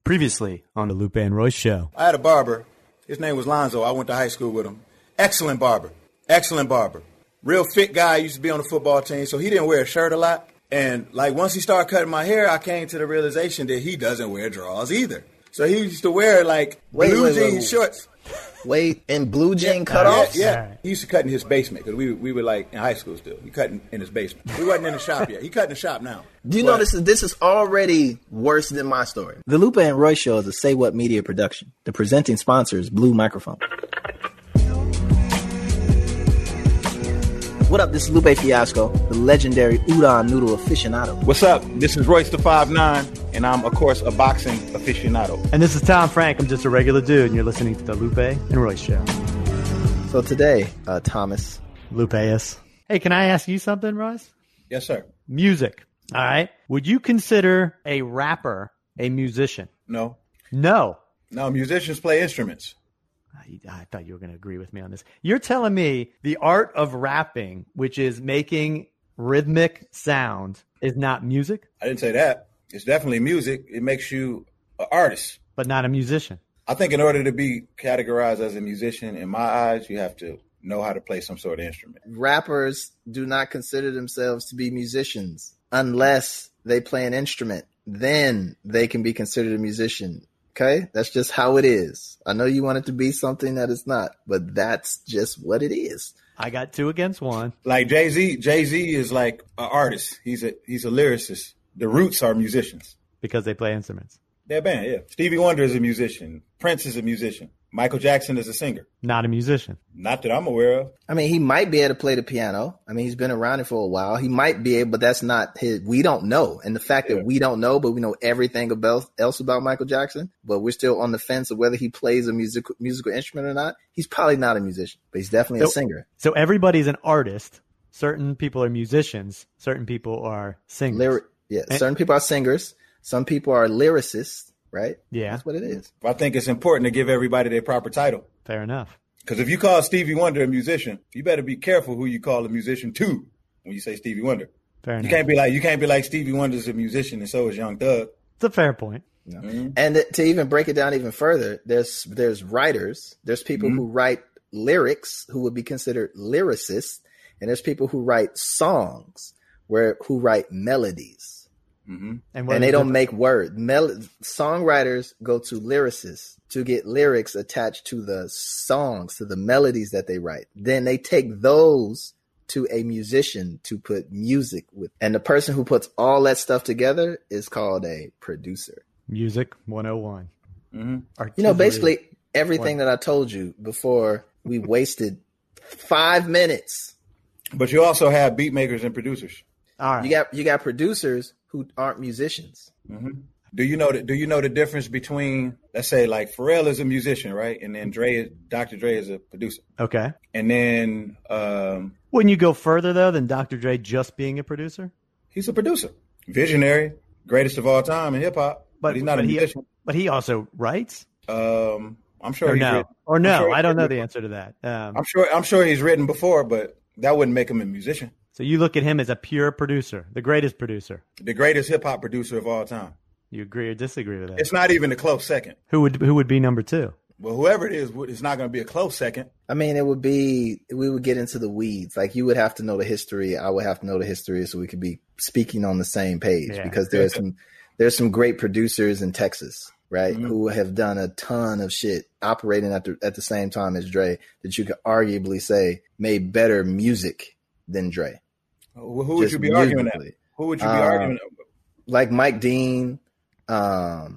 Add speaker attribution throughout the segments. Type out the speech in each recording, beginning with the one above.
Speaker 1: Previously on the Lupe and Royce Show.
Speaker 2: I had a barber. His name was Lonzo. I went to high school with him. Excellent barber. Excellent barber. Real fit guy. Used to be on the football team, so he didn't wear a shirt a lot. And like once he started cutting my hair, I came to the realization that he doesn't wear drawers either. So he used to wear like blue jean shorts.
Speaker 3: Wait, and blue jean cutoffs?
Speaker 2: Yeah. He used to cut in his basement because we were like in high school still. He cut in his basement. We wasn't in the shop yet. He cut in the shop now.
Speaker 3: Do you know this is already worse than my story? The Lupe and Roy Show is a Say What Media production. The presenting sponsor is Blue Microphone. What up? This is Lupe Fiasco, the legendary udon noodle aficionado.
Speaker 2: What's up? This is Royce the 5'9", and I'm, of course, a boxing aficionado.
Speaker 1: And this is Tom Frank. I'm just a regular dude, and you're listening to the Lupe and Royce Show.
Speaker 3: So today, Thomas.
Speaker 1: Lupeus. Hey, can I ask you something, Royce?
Speaker 2: Yes, sir.
Speaker 1: Music. All right. Would you consider a rapper a musician?
Speaker 2: No.
Speaker 1: No.
Speaker 2: No, musicians play instruments.
Speaker 1: I thought you were going to agree with me on this. You're telling me the art of rapping, which is making rhythmic sound, is not music?
Speaker 2: I didn't say that. It's definitely music. It makes you an artist.
Speaker 1: But not a musician.
Speaker 2: I think in order to be categorized as a musician, in my eyes, you have to know how to play some sort of instrument.
Speaker 3: Rappers do not consider themselves to be musicians unless they play an instrument. Then they can be considered a musician. Okay, that's just how it is. I know you want it to be something that it's not, but that's just what it is.
Speaker 1: I got 2 against 1.
Speaker 2: Like Jay-Z is like an artist. He's a lyricist. The Roots are musicians.
Speaker 1: Because they play instruments.
Speaker 2: They're a band, yeah. Stevie Wonder is a musician. Prince is a musician. Michael Jackson is a singer.
Speaker 1: Not a musician.
Speaker 2: Not that I'm aware of.
Speaker 3: I mean, he might be able to play the piano. I mean, he's been around it for a while. He might be able, but that's not his. We don't know. And the fact that we don't know, but we know everything else about Michael Jackson, but we're still on the fence of whether he plays a musical instrument or not. He's probably not a musician, but he's definitely a singer.
Speaker 1: So everybody's an artist. Certain people are musicians. Certain people are singers.
Speaker 3: Certain people are singers. Some people are lyricists. Right?
Speaker 1: Yeah.
Speaker 3: That's what it is.
Speaker 2: I think it's important to give everybody their proper title.
Speaker 1: Fair enough.
Speaker 2: Because if you call Stevie Wonder a musician, you better be careful who you call a musician to when you say Stevie Wonder.
Speaker 1: Fair enough.
Speaker 2: You can't be like Stevie Wonder's a musician and so is Young Thug.
Speaker 1: It's a fair point.
Speaker 3: No. Mm-hmm. And to even break it down even further, there's writers, there's people who write lyrics who would be considered lyricists, and there's people who write songs who write melodies.
Speaker 2: Mm-hmm.
Speaker 3: And they don't make words. Songwriters go to lyricists to get lyrics attached to the songs, to the melodies that they write. Then they take those to a musician to put music with. And the person who puts all that stuff together is called a producer.
Speaker 1: Music 101.
Speaker 3: Mm-hmm. Basically everything that I told you before we wasted 5 minutes.
Speaker 2: But you also have beat makers and producers.
Speaker 3: All right. You got producers who aren't musicians.
Speaker 2: Mm-hmm. Do you know the difference between, let's say, like Pharrell is a musician, right? And then Dr. Dre is a producer.
Speaker 1: Okay.
Speaker 2: And then
Speaker 1: wouldn't you go further though than Dr. Dre just being a producer?
Speaker 2: He's a producer, visionary, greatest of all time in hip hop. But he's not a musician.
Speaker 1: But he also writes.
Speaker 2: I'm sure.
Speaker 1: I don't know the answer to that.
Speaker 2: I'm sure he's written before, but that wouldn't make him a musician.
Speaker 1: So you look at him as a pure producer, the greatest producer.
Speaker 2: The greatest hip-hop producer of all time.
Speaker 1: You agree or disagree with that?
Speaker 2: It's not even a close second.
Speaker 1: Who would be number 2?
Speaker 2: Well, whoever it is, it's not going to be a close second.
Speaker 3: I mean, we would get into the weeds. Like, you would have to know the history. I would have to know the history so we could be speaking on the same page. Yeah. Because there's some great producers in Texas, right, who have done a ton of shit operating at the same time as Dre that you could arguably say made better music than Dre.
Speaker 2: Well, who would you be arguing at? Who would you be arguing at?
Speaker 3: Like Mike Dean, the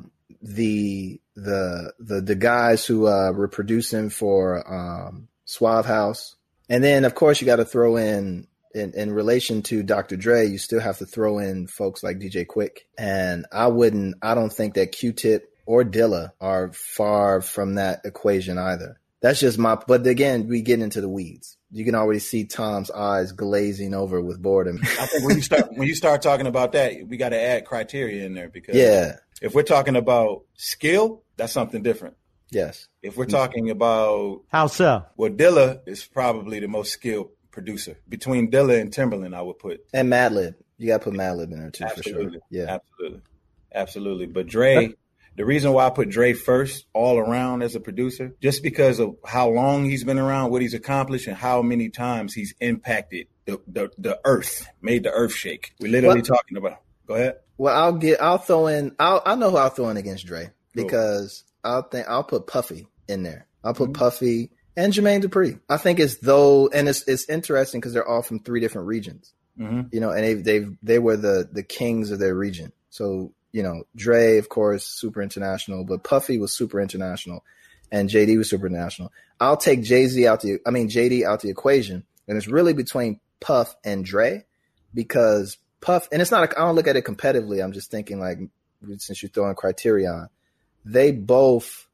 Speaker 3: guys who were producing for Suave House, and then of course you got to throw in relation to Dr. Dre, you still have to throw in folks like DJ Quick, and I don't think that Q-Tip or Dilla are far from that equation either. That's just but again, we get into the weeds. You can already see Tom's eyes glazing over with boredom.
Speaker 2: I think when you start talking about that, we got to add criteria in there because if we're talking about skill, that's something different.
Speaker 3: Yes.
Speaker 2: If we're talking about
Speaker 1: how so,
Speaker 2: well, Dilla is probably the most skilled producer between Dilla and Timberland. I would put
Speaker 3: and Madlib. You got to put Madlib in there too.
Speaker 2: Absolutely.
Speaker 3: For sure. Yeah,
Speaker 2: absolutely. But Dre the reason why I put Dre first all around as a producer, just because of how long he's been around, what he's accomplished, and how many times he's impacted the earth, made the earth shake. We're literally talking about. Go ahead.
Speaker 3: Well, I know who I'll throw in against Dre, because I'll put Puffy in there. I'll put Puffy and Jermaine Dupri. I think it's interesting because they're all from 3 different regions, you know, and they were the kings of their region. So, you know, Dre, of course, super international, but Puffy was super international and JD was super international. I'll take JD out the equation, and it's really between Puff and Dre, because Puff, and it's not, I don't look at it competitively. I'm just thinking, like, since you're throwing Criterion, they were both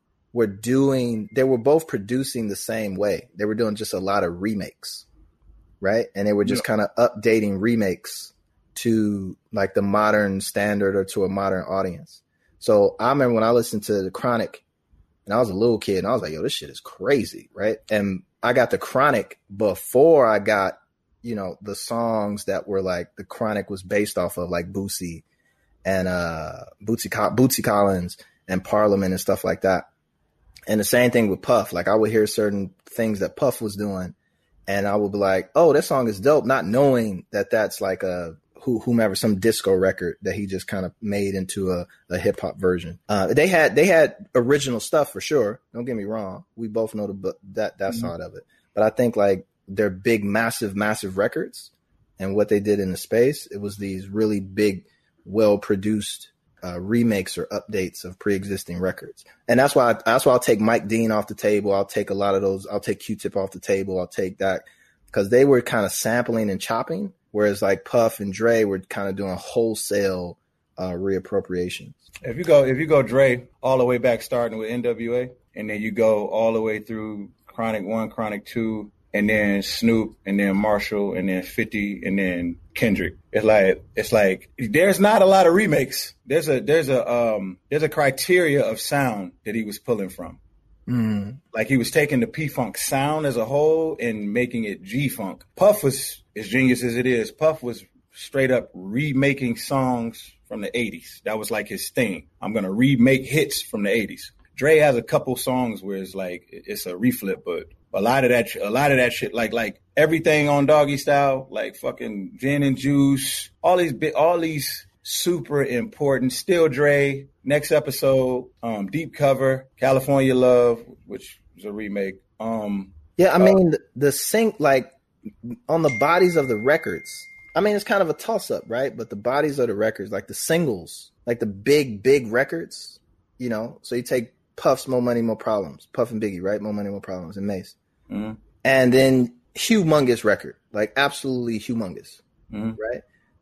Speaker 3: producing the same way. They were doing just a lot of remakes, right? And they were just kind of updating remakes to like the modern standard or to a modern audience. So I remember when I listened to The Chronic and I was a little kid and I was like, yo, this shit is crazy, right? And I got The Chronic before I got, you know, the songs that were like The Chronic was based off of, like Bootsy and Bootsy Collins and Parliament and stuff like that. And the same thing with Puff. Like I would hear certain things that Puff was doing and I would be like, oh, that song is dope, not knowing that that's like whomever, some disco record that he just kind of made into a hip hop version. They had original stuff for sure. Don't get me wrong. We both know that side of it. But I think like they're big, massive records, and what they did in the space, it was these really big, well-produced remakes or updates of pre-existing records. And that's why I'll take Mike Dean off the table. I'll take a lot of those. I'll take Q-Tip off the table. I'll take that because they were kind of sampling and chopping. Whereas like Puff and Dre were kind of doing wholesale reappropriation.
Speaker 2: If you go Dre all the way back, starting with NWA, and then you go all the way through Chronic 1, Chronic 2, and then Snoop, and then Marshall, and then 50, and then Kendrick. It's like there's not a lot of remakes. There's a criteria of sound that he was pulling from. Like he was taking the P-Funk sound as a whole and making it G-Funk. Puff was, as genius as it is, Puff was straight up remaking songs from the 80s. That was like his thing. I'm going to remake hits from the 80s. Dre has a couple songs where it's like, it's a reflip, but a lot of that shit, like everything on Doggy Style, like fucking Gin and Juice, all these super important, Still Dre, next episode, Deep Cover, California Love, which is a remake.
Speaker 3: Yeah, I mean, the sync, like, on the bodies of the records, I mean, it's kind of a toss-up, right? But the bodies of the records, like the singles, like the big records, you know? So you take Puff's More Money, More Problems, Puff and Biggie, right? More Money, More Problems, and Mace. Mm-hmm. And then humongous record, like absolutely humongous, right?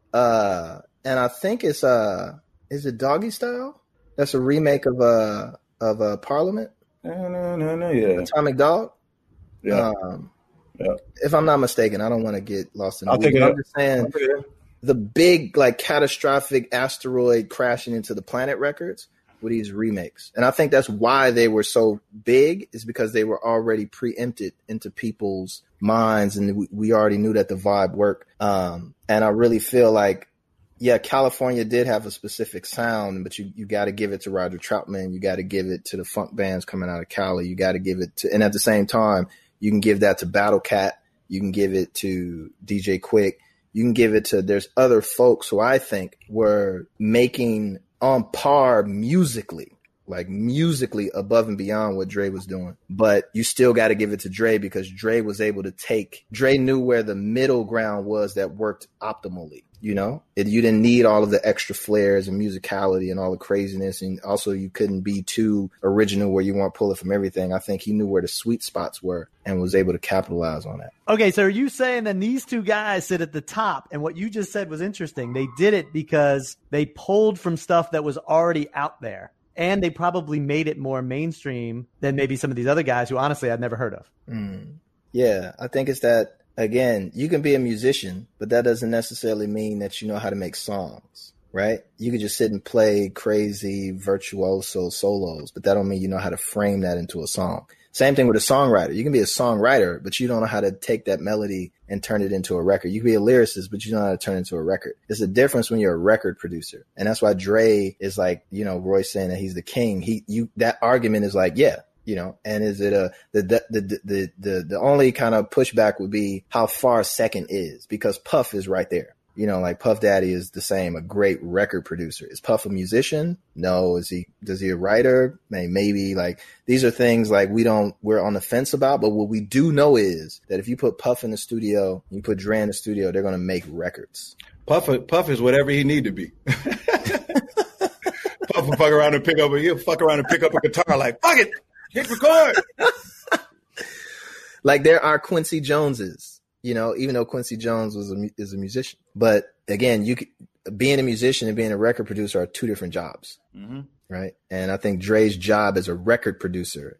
Speaker 3: And I think it's is it Doggy Style? That's a remake of Parliament.
Speaker 2: No, yeah.
Speaker 3: Atomic Dog.
Speaker 2: Yeah. Yeah.
Speaker 3: If I'm not mistaken, I don't want to get lost in the
Speaker 2: weeds.
Speaker 3: I'm just saying the big, like, catastrophic asteroid crashing into the planet records were these remakes. And I think that's why they were so big, is because they were already preempted into people's minds, and we already knew that the vibe worked. And I really feel like, yeah, California did have a specific sound, but you got to give it to Roger Troutman. You got to give it to the funk bands coming out of Cali. You got to give it to, and at the same time, you can give that to Battle Cat. You can give it to DJ Quick. You can give it to, there's other folks who I think were making on par musically, like musically above and beyond what Dre was doing. But you still got to give it to Dre, because Dre was able to Dre knew where the middle ground was that worked optimally. You know, you didn't need all of the extra flares and musicality and all the craziness. And also you couldn't be too original where you weren't pulling from everything. I think he knew where the sweet spots were and was able to capitalize on that.
Speaker 1: Okay, so are you saying then these two guys sit at the top, and what you just said was interesting. They did it because they pulled from stuff that was already out there, and they probably made it more mainstream than maybe some of these other guys who honestly I'd never heard of.
Speaker 3: Yeah, I think it's that. Again, you can be a musician, but that doesn't necessarily mean that you know how to make songs, right? You could just sit and play crazy virtuoso solos, but that don't mean you know how to frame that into a song. Same thing with a songwriter. You can be a songwriter, but you don't know how to take that melody and turn it into a record. You can be a lyricist, but you don't know how to turn it into a record. There's a difference when you're a record producer. And that's why Dre is like, you know, Roy's saying that he's the king. That argument is like, yeah, you know, and is it the only kind of pushback would be how far second is, because Puff is right there. You know, like Puff Daddy is the same, a great record producer. Is Puff a musician? No. Does he a writer? Maybe. Like, these are things like we're on the fence about, but what we do know is that if you put Puff in the studio, you put Dre in the studio, they're going to make records.
Speaker 2: Puff is whatever he need to be. Puff will fuck around and pick up a guitar like, fuck it, hit record.
Speaker 3: Like, there are Quincy Joneses. You know, even though Quincy Jones is a musician, but again, being a musician and being a record producer are two different jobs, right? And I think Dre's job as a record producer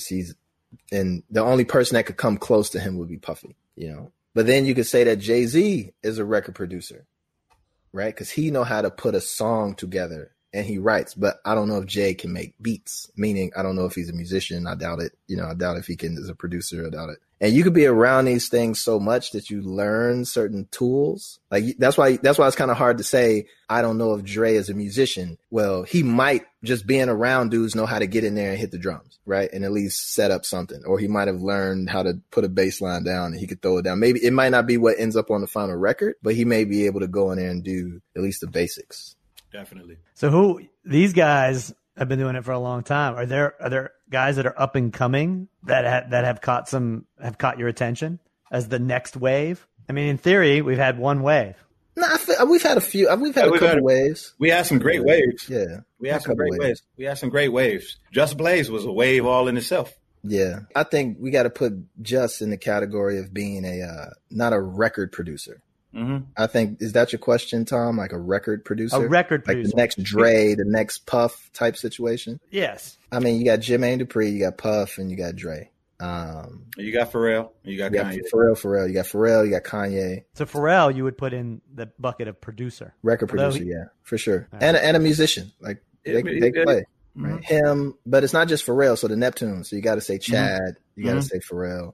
Speaker 3: and the only person that could come close to him would be Puffy, you know. But then you could say that Jay-Z is a record producer, right? Because he know how to put a song together and he writes. But I don't know if Jay can make beats. Meaning, I don't know if he's a musician. I doubt it. You know, I doubt if he can as a producer. I doubt it. And you could be around these things so much that you learn certain tools. Like, that's why it's kind of hard to say, I don't know if Dre is a musician. Well, he might, just being around dudes, know how to get in there and hit the drums, right? And at least set up something. Or he might have learned how to put a bass line down and he could throw it down. Maybe it might not be what ends up on the final record, but he may be able to go in there and do at least the basics.
Speaker 2: Definitely.
Speaker 1: So these guys have been doing it for a long time. Are there guys that are up and coming that have caught your attention as the next wave? I mean, in theory, we've had one wave.
Speaker 3: No, we've had a few. We've had a couple waves.
Speaker 2: We had some great waves.
Speaker 3: Yeah,
Speaker 2: we had some great waves. We had some great waves. Just Blaze was a wave all in itself.
Speaker 3: Yeah, I think we got to put Just in the category of being not a record producer. Mm-hmm. I think, is that your question, Tom? Like a record producer?
Speaker 1: A record producer.
Speaker 3: Like the next Dre, the next Puff type situation?
Speaker 1: Yes.
Speaker 3: I mean, you got Jermaine Dupri, you got Puff, and you got Dre.
Speaker 2: You got Pharrell, you got Kanye.
Speaker 3: Pharrell, you got Pharrell, you got Kanye.
Speaker 1: So Pharrell, you would put in the bucket of producer.
Speaker 3: Record producer, yeah, for sure. Right. And a musician. Like, they play. Mm-hmm. Right? Him, but it's not just Pharrell, so the Neptunes. So you got to say Chad, mm-hmm. you got to say Pharrell.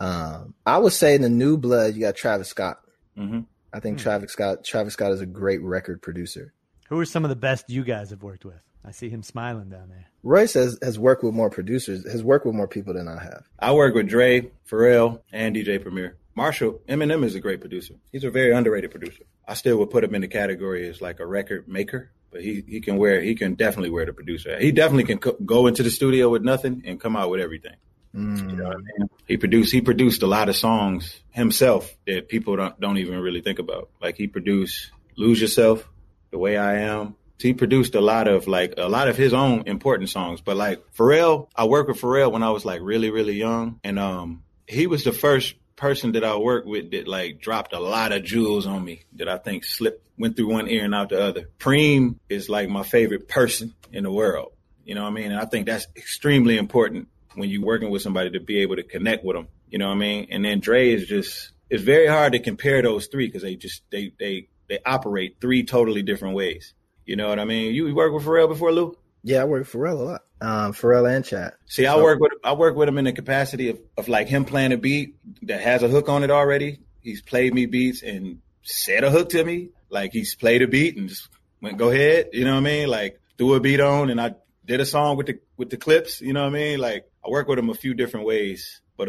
Speaker 3: I would say in the new blood, you got Travis Scott. Mm-hmm. I think Travis Scott is a great record producer.
Speaker 1: Who are some of the best you guys have worked with? I see him smiling down there.
Speaker 3: Royce has worked with more producers, has worked with more people than I have.
Speaker 2: I work with Dre, Pharrell, and DJ Premier. Marshall, Eminem is a great producer. He's a very underrated producer. I still would put him in the category as like a record maker, but he can definitely wear the producer. He definitely can go into the studio with nothing and come out with everything. You know what I mean? He produced a lot of songs himself that people don't even really think about. Like, he produced Lose Yourself, The Way I Am. He produced a lot of his own important songs. But like Pharrell, I worked with Pharrell when I was like really, really young. And he was the first person that I worked with that like dropped a lot of jewels on me that I think went through one ear and out the other. Preem is like my favorite person in the world. You know what I mean? And I think that's extremely important when you're working with somebody to be able to connect with them. You know what I mean? And then Dre it's very hard to compare those three because they operate three totally different ways. You know what I mean? You worked with Pharrell before, Lou?
Speaker 3: Yeah, I worked with Pharrell a lot. Pharrell and Chad.
Speaker 2: See, I work with him in the capacity of like him playing a beat that has a hook on it already. He's played me beats and said a hook to me. Like, he's played a beat and just went, go ahead. You know what I mean? Like, threw a beat on and I did a song with the clips. You know what I mean? Like, I work with him a few different ways, but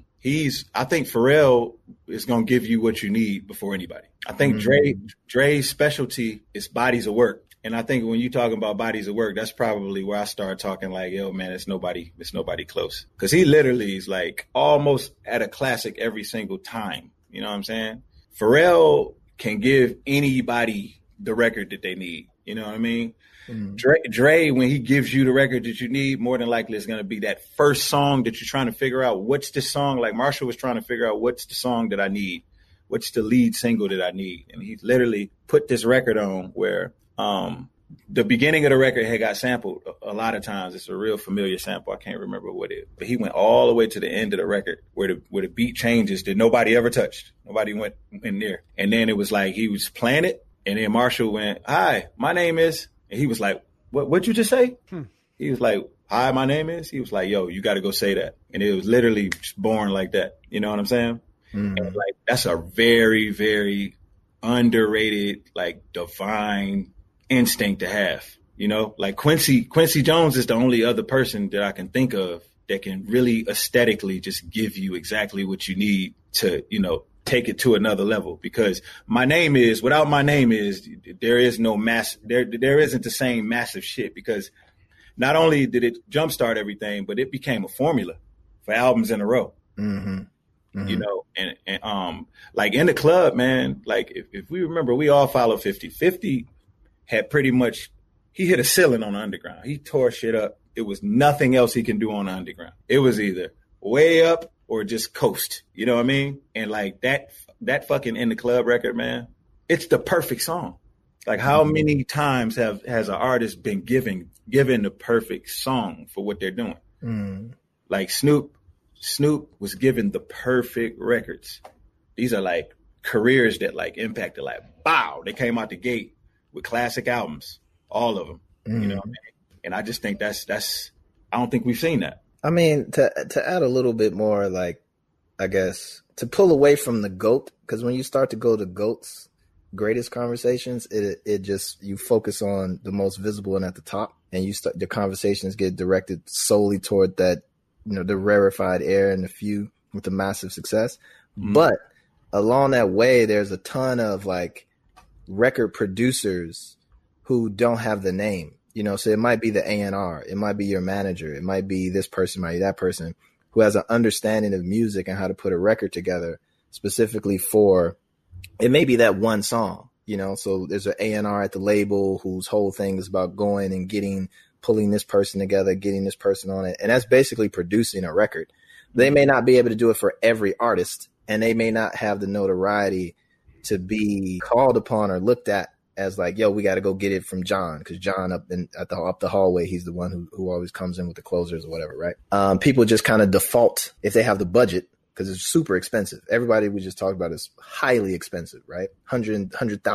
Speaker 2: I think Pharrell is going to give you what you need before anybody. I think Dre's specialty is bodies of work. And I think when you talking about bodies of work, that's probably where I start talking like, yo, man, it's nobody close. Cause he literally is like almost at a classic every single time. You know what I'm saying? Pharrell can give anybody the record that they need. You know what I mean? Dre, when he gives you the record that you need, more than likely it's going to be that first song that you're trying to figure out. What's the song? Like Marshall was trying to figure out what's the song that I need? What's the lead single that I need? And he literally put this record on where the beginning of the record had got sampled a lot of times. It's a real familiar sample. I can't remember what it is. But he went all the way to the end of the record where the beat changes that nobody ever touched. Nobody went in there. And then it was like he was playing it. And then Marshall went, "Hi, my name is," and he was like, what'd you just say? He was like, "Hi, my name is." He was like, "Yo, you got to go say that." And it was literally just born like that. You know what I'm saying? And like, that's a very, very underrated, like divine instinct to have, you know, like Quincy Jones is the only other person that I can think of that can really aesthetically just give you exactly what you need to, you know, take it to another level. Because without my name is, there is no there isn't the same massive shit, because not only did it jumpstart everything, but it became a formula for albums in a row. You know, and like In the Club, man, like if we remember, we all follow 50. 50 had pretty much, he hit a ceiling on the underground. He tore shit up. It was nothing else he can do on the underground. It was either way up or just coast. You know what I mean? And like that fucking In the Club record, man, it's the perfect song. Like, how many times has an artist been given the perfect song for what they're doing? Like Snoop was given the perfect records. These are like careers that like impacted, like, wow, they came out the gate with classic albums, all of them. You know what I mean? And I just think that's I don't think we've seen that.
Speaker 3: I mean, to add a little bit more, like, I guess, to pull away from the GOAT, because when you start to go to GOAT's greatest conversations, it just, you focus on the most visible and at the top, and the conversations get directed solely toward that, you know, the rarefied air and the few with the massive success. But along that way, there's a ton of like record producers who don't have the name, you know, so it might be the A&R, it might be your manager, it might be this person, might be that person who has an understanding of music and how to put a record together specifically for, it may be that one song, you know, so there's an A&R at the label whose whole thing is about going and pulling this person together, getting this person on it. And that's basically producing a record. They may not be able to do it for every artist, and they may not have the notoriety to be called upon or looked at as like, yo, we got to go get it from John, because John up the hallway, he's the one who always comes in with the closers or whatever, right? People just kind of default if they have the budget, because it's super expensive. Everybody we just talked about is highly expensive, right? $100,000,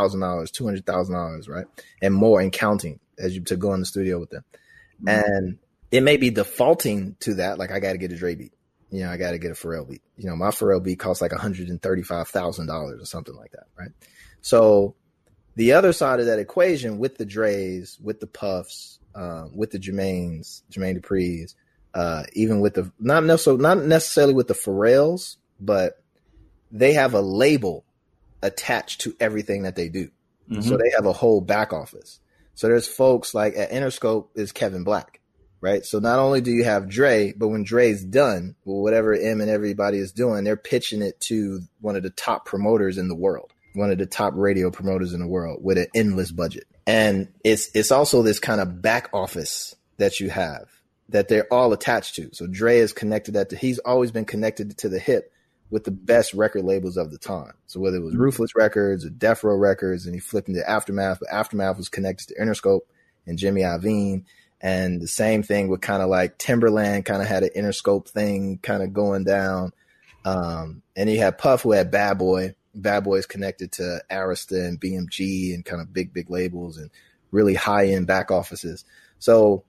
Speaker 3: $200,000, right? And more, and counting to go in the studio with them. And it may be defaulting to that. Like, I got to get a Dre beat. You know, I got to get a Pharrell beat. You know, my Pharrell beat costs like $135,000 or something like that, right? So the other side of that equation, with the Dre's, with the Puffs, with the Jermaine Dupri's, even with the, not necessarily with the Pharrells, but they have a label attached to everything that they do. So they have a whole back office. So there's folks like at Interscope is Kevin Black, right? So not only do you have Dre, but when Dre's done, well, whatever M and everybody is doing, they're pitching it to one of the top promoters in the world, one of the top radio promoters in the world with an endless budget. And it's also this kind of back office that you have that they're all attached to. So Dre is connected he's always been connected to the hip with the best record labels of the time. So whether it was Ruthless Records or Death Row Records, and he flipped into Aftermath, but Aftermath was connected to Interscope and Jimmy Iovine. And the same thing with kind of like Timberland kind of had an Interscope thing kind of going down. And he had Puff, who had Bad Boy. Bad Boy is connected to Arista and BMG and kind of big labels and really high-end back offices. So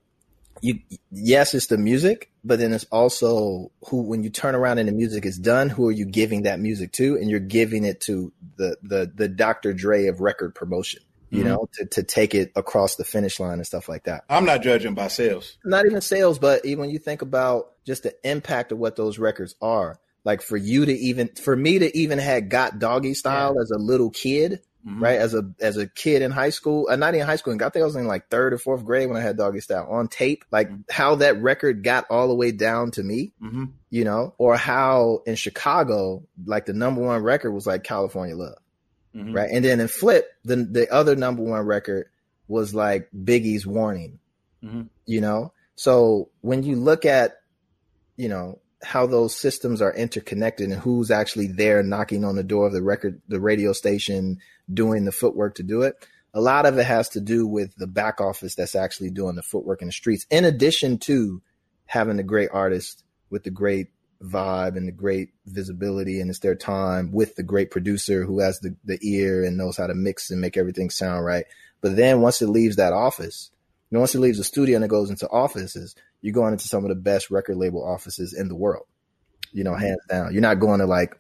Speaker 3: yes, it's the music, but then it's also when you turn around and the music is done, who are you giving that music to? And you're giving it to the Dr. Dre of record promotion, you know, to take it across the finish line and stuff like that.
Speaker 2: I'm not judging by sales.
Speaker 3: Not even sales, but even when you think about just the impact of what those records are, like for me to even have got Doggy Style as a little kid, right? As a kid in high school, not in high school, I think I was in like 3rd or 4th grade when I had Doggy Style on tape, like how that record got all the way down to me, you know, or how in Chicago, like the #1 record was like California Love, right? And then in Flip, the other #1 record was like Biggie's Warning, you know? So when you look at, you know, how those systems are interconnected and who's actually there knocking on the door of the radio station, doing the footwork to do it, a lot of it has to do with the back office that's actually doing the footwork in the streets, in addition to having the great artists with the great vibe and the great visibility, and it's their time with the great producer who has the ear and knows how to mix and make everything sound right. But then once it leaves that office, once it leaves the studio and it goes into offices, you're going into some of the best record label offices in the world, hands down. You're not going to like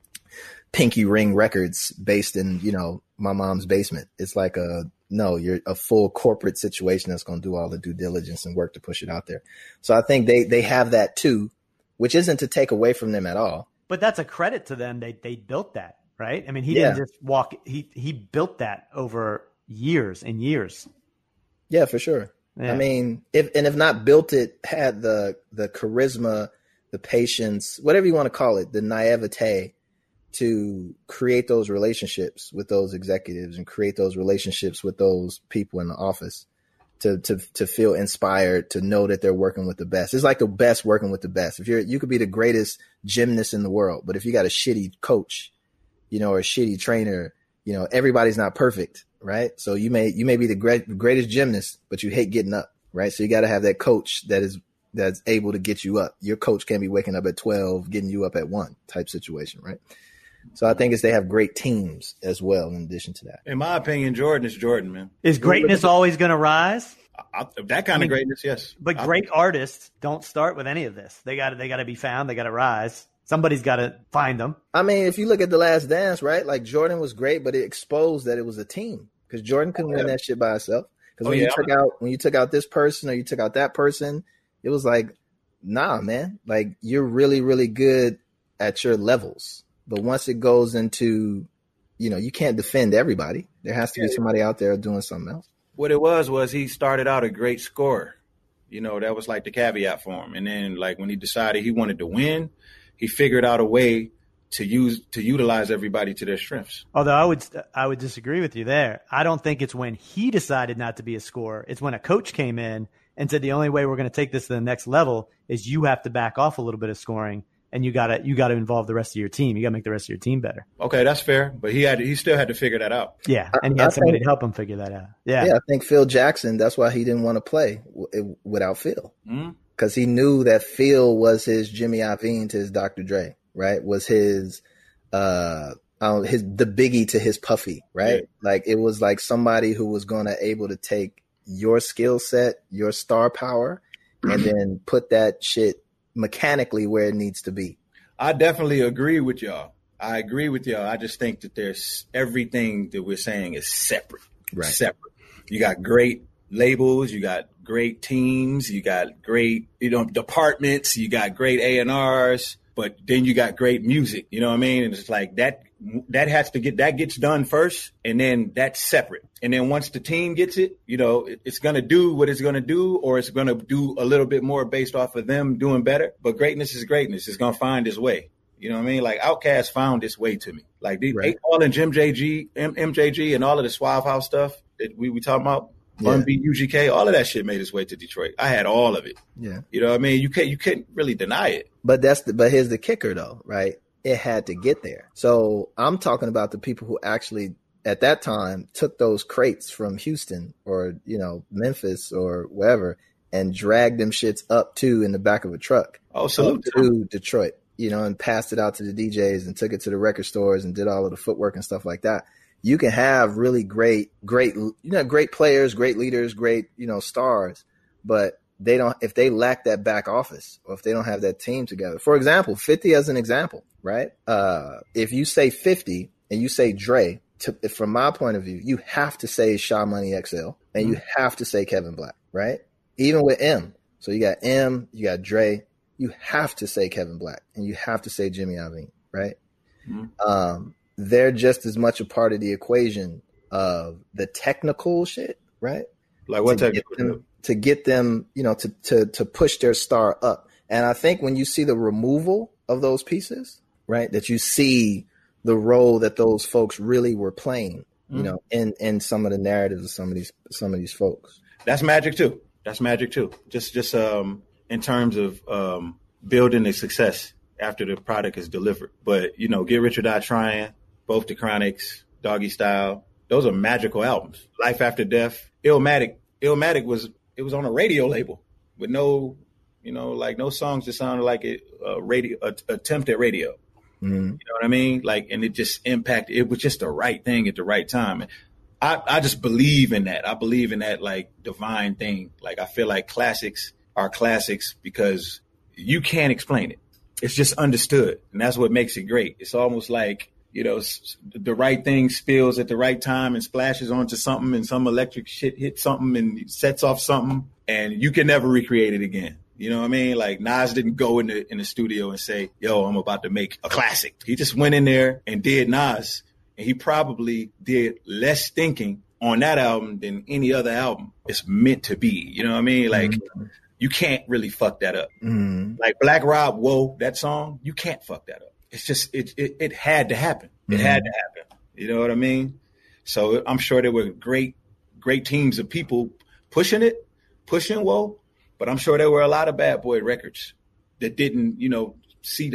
Speaker 3: Pinky Ring Records based in, my mom's basement. It's like you're a full corporate situation that's going to do all the due diligence and work to push it out there. So I think they have that too, which isn't to take away from them at all.
Speaker 1: But that's a credit to them. They built that, right? I mean, he didn't just walk. He built that over years and years.
Speaker 3: Yeah, for sure. Yeah. I mean, if not built it, had the charisma, the patience, whatever you want to call it, the naivete to create those relationships with those executives and create those relationships with those people in the office to feel inspired, to know that they're working with the best. It's like the best working with the best. If you could be the greatest gymnast in the world, but if you got a shitty coach, or a shitty trainer, everybody's not perfect. Right. So you may be the greatest gymnast, but you hate getting up. Right. So you got to have that coach that's able to get you up. Your coach can't be waking up at 12, getting you up at 1 type situation. Right. So I think they have great teams as well. In addition to that,
Speaker 2: in my opinion, Jordan is Jordan, man.
Speaker 1: Is greatness always going to rise?
Speaker 2: That kind of greatness, yes.
Speaker 1: But great artists don't start with any of this. They got to be found. They got to rise. Somebody's got to find them.
Speaker 3: I mean, if you look at The Last Dance, right? Like Jordan was great, but it exposed that it was a team because Jordan couldn't win that shit by himself. Because when you took out this person or you took out that person, it was like, nah, man. Like you're really, really good at your levels. But once it goes into, you can't defend everybody. There has to be somebody out there doing something else.
Speaker 2: What it was he started out a great scorer. That was like the caveat for him. And then like when he decided he wanted to win, he figured out a way to utilize everybody to their strengths.
Speaker 1: Although I would disagree with you there. I don't think it's when he decided not to be a scorer. It's when a coach came in and said the only way we're going to take this to the next level is you have to back off a little bit of scoring. And you got to involve the rest of your team. You got to make the rest of your team better.
Speaker 2: Okay, that's fair. But he still had to figure that out.
Speaker 1: Yeah, and he had somebody to help him figure that out. Yeah,
Speaker 3: I think Phil Jackson, that's why he didn't want to play without Phil. Because he knew that Phil was his Jimmy Iovine to his Dr. Dre, right? Was his the Biggie to his Puffy, right? Yeah. Like it was like somebody who was going to able to take your skill set, your star power, and then put that shit mechanically where it needs to be.
Speaker 2: I definitely agree with y'all. I just think that there's everything that we're saying is separate.
Speaker 3: Right.
Speaker 2: Separate. You got great labels, you got great teams, you got great, departments, you got great A&Rs, but then you got great music. You know what I mean? And it's like that gets done first, and then that's separate. And then once the team gets it, it's going to do what it's going to do, or it's going to do a little bit more based off of them doing better. But greatness is greatness. It's going to find its way. You know what I mean? Like Outkast found its way to me. Like the 8 Ball and MJG and all of the Suave House stuff that we talking about, Bun B, UGK, all of that shit made its way to Detroit. I had all of it.
Speaker 3: Yeah.
Speaker 2: You know what I mean? You can't really deny it.
Speaker 3: But here's the kicker though, right? It had to get there. So I'm talking about the people who actually at that time took those crates from Houston or, Memphis or wherever and dragged them shits up in the back of a truck.
Speaker 2: Oh, salute
Speaker 3: to Detroit, and passed it out to the DJs and took it to the record stores and did all of the footwork and stuff like that. You can have really great players, great leaders, great, stars, but if they lack that back office or if they don't have that team together. For example, 50 as an example, right? If you say 50 and you say Dre, from my point of view, you have to say Sha Money XL and you have to say Kevin Black, right? Even with M. So you got M, you got Dre, you have to say Kevin Black and you have to say Jimmy Iovine, right? Mm-hmm. They're just as much a part of the equation of the technical shit, right?
Speaker 2: Like what technical?
Speaker 3: To get them, to push their star up. And I think when you see the removal of those pieces, right, that you see the role that those folks really were playing, in some of the narratives of some of these folks.
Speaker 2: That's magic too. Just in terms of building a success after the product is delivered. But Get Rich or Die Trying, both the Chronics, Doggy Style, those are magical albums. Life After Death, Illmatic was on a radio label with no You know, like no songs that sounded like a radio attempt at radio. You know what I mean? Like, and it just impacted. It was just the right thing at the right time. And I just believe in that. I believe in that like divine thing. Like I feel like classics are classics because you can't explain it. It's just understood, and that's what makes it great. It's almost like, you know, the right thing spills at the right time and splashes onto something, and some electric shit hits something and sets off something, and you can never recreate it again. You know what I mean? Like Nas didn't go in the studio and say, yo, I'm about to make a classic. He just went in there and did Nas. And he probably did less thinking on that album than any other album it's meant to be. You know what I mean? Like you can't really fuck that up. Like Black Rob, Whoa, that song, you can't fuck that up. It's just, it had to happen. It had to happen. You know what I mean? So I'm sure there were great teams of people pushing Whoa. But I'm sure there were a lot of Bad Boy records that didn't, you know, get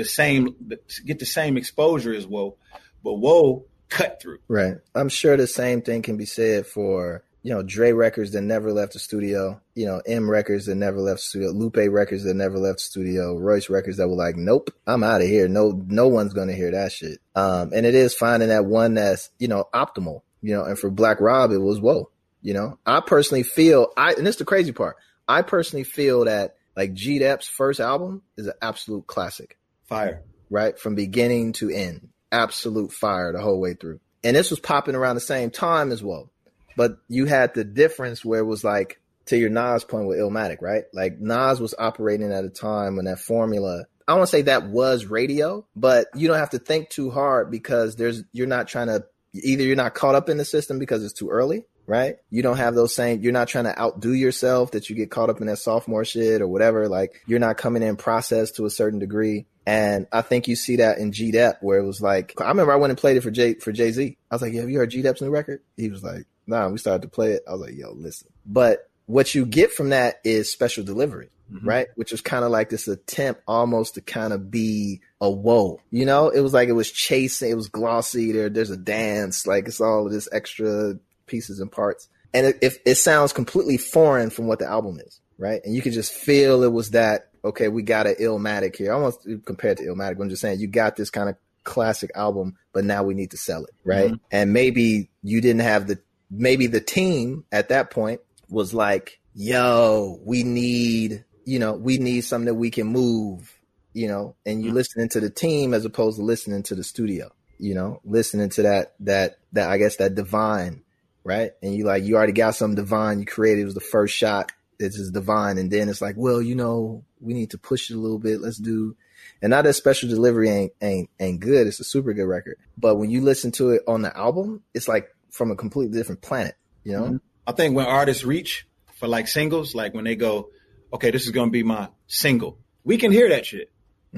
Speaker 2: the same exposure as Whoa. But Whoa cut through.
Speaker 3: Right. I'm sure the same thing can be said for, you know, Dre records that never left the studio, you know, M records that never left the studio, Lupe records that never left the studio, Royce records that were like, nope, I'm out of here. No one's going to hear that shit. And it is finding that one that's, you know, optimal, you know, and for Black Rob, it was Whoa. You know, I personally feel, and this is the crazy part, I personally feel that like G-Dep's first album is an absolute classic.
Speaker 2: Fire.
Speaker 3: Right? From beginning to end. Absolute fire the whole way through. And this was popping around the same time as well. But you had the difference where it was like, to your Nas point with Illmatic, right? Like Nas was operating at a time when that formula, I don't want to say that was radio, but you don't have to think too hard because you're not trying to, either you're not caught up in the system because it's too early. Right? You don't have those same, you're not trying to outdo yourself that you get caught up in that sophomore shit or whatever. Like you're not coming in processed to a certain degree. And I think you see that in G-Dep where it was like, I remember I went and played it for Jay-Z. I was like, yeah, have you heard G-Dep's new record? He was like, nah, we started to play it. I was like, yo, listen. But what you get from that is special delivery, right? Which was kind of like this attempt almost to kind of be a Whoa. You know, it was like it was chasing, it was glossy. There's a dance, like it's all of this extra pieces and parts, and it sounds completely foreign from what the album is, right? And you could just feel it was that, okay, we got an Illmatic here, almost compared to Illmatic, but I'm just saying you got this kind of classic album, but now we need to sell it, right? And maybe you didn't have maybe the team at that point was like, yo, we need something that we can move, you know, and you listening to the team as opposed to listening to the studio, you know, listening to that I guess that divine. Right. And you already got some divine you created. It was the first shot. It's just divine. And then it's like, well, you know, we need to push it a little bit. Let's do. And now that special delivery ain't good. It's a super good record. But when you listen to it on the album, it's like from a completely different planet, you know?
Speaker 2: I think when artists reach for like singles, like when they go, okay, this is going to be my single, we can hear that shit.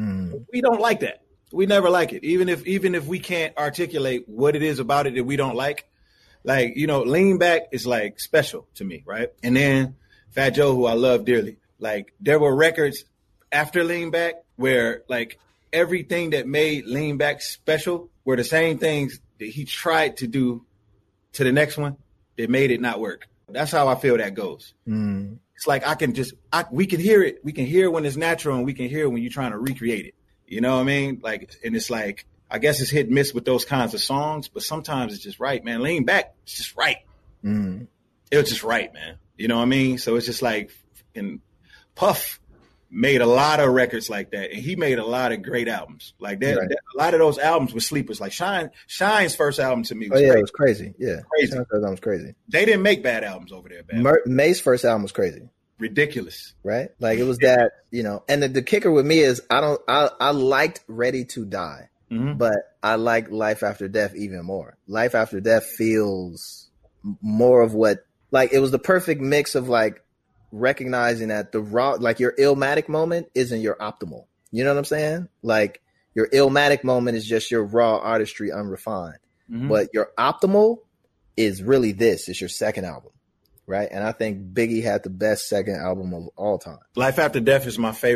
Speaker 2: We don't like that. We never like it. Even if we can't articulate what it is about it that we don't like. Like, you know, Lean Back is like special to me, right? And then Fat Joe, who I love dearly, like there were records after Lean Back where like everything that made Lean Back special were the same things that he tried to do to the next one that made it not work. That's how I feel that goes. It's like we can hear it. We can hear when it's natural and we can hear when you're trying to recreate it. You know what I mean? Like, and it's like, I guess it's hit and miss with those kinds of songs, but sometimes it's just right, man. Lean Back, it's just right. It was just right, man. You know what I mean? So it's just like, and Puff made a lot of records like that, and he made a lot of great albums. Like that,
Speaker 3: Right.
Speaker 2: a lot of those albums were sleepers. Like Shine's first album to me was
Speaker 3: It was crazy. Yeah,
Speaker 2: Crazy.
Speaker 3: Shine's first album was crazy.
Speaker 2: They didn't make bad albums over there, man.
Speaker 3: May's first album was crazy.
Speaker 2: Ridiculous.
Speaker 3: Right? Like it was that, you know, and the kicker with me is I liked Ready to Die. But I like Life After Death even more. Life After Death feels more of what, like, it was the perfect mix of like recognizing that the raw, like your Illmatic moment isn't your optimal. You know what I'm saying? Like your Illmatic moment is just your raw artistry unrefined. But your optimal is really this. It's your second album. Right? And I think Biggie had the best second album of all time.
Speaker 2: Life After Death is my favorite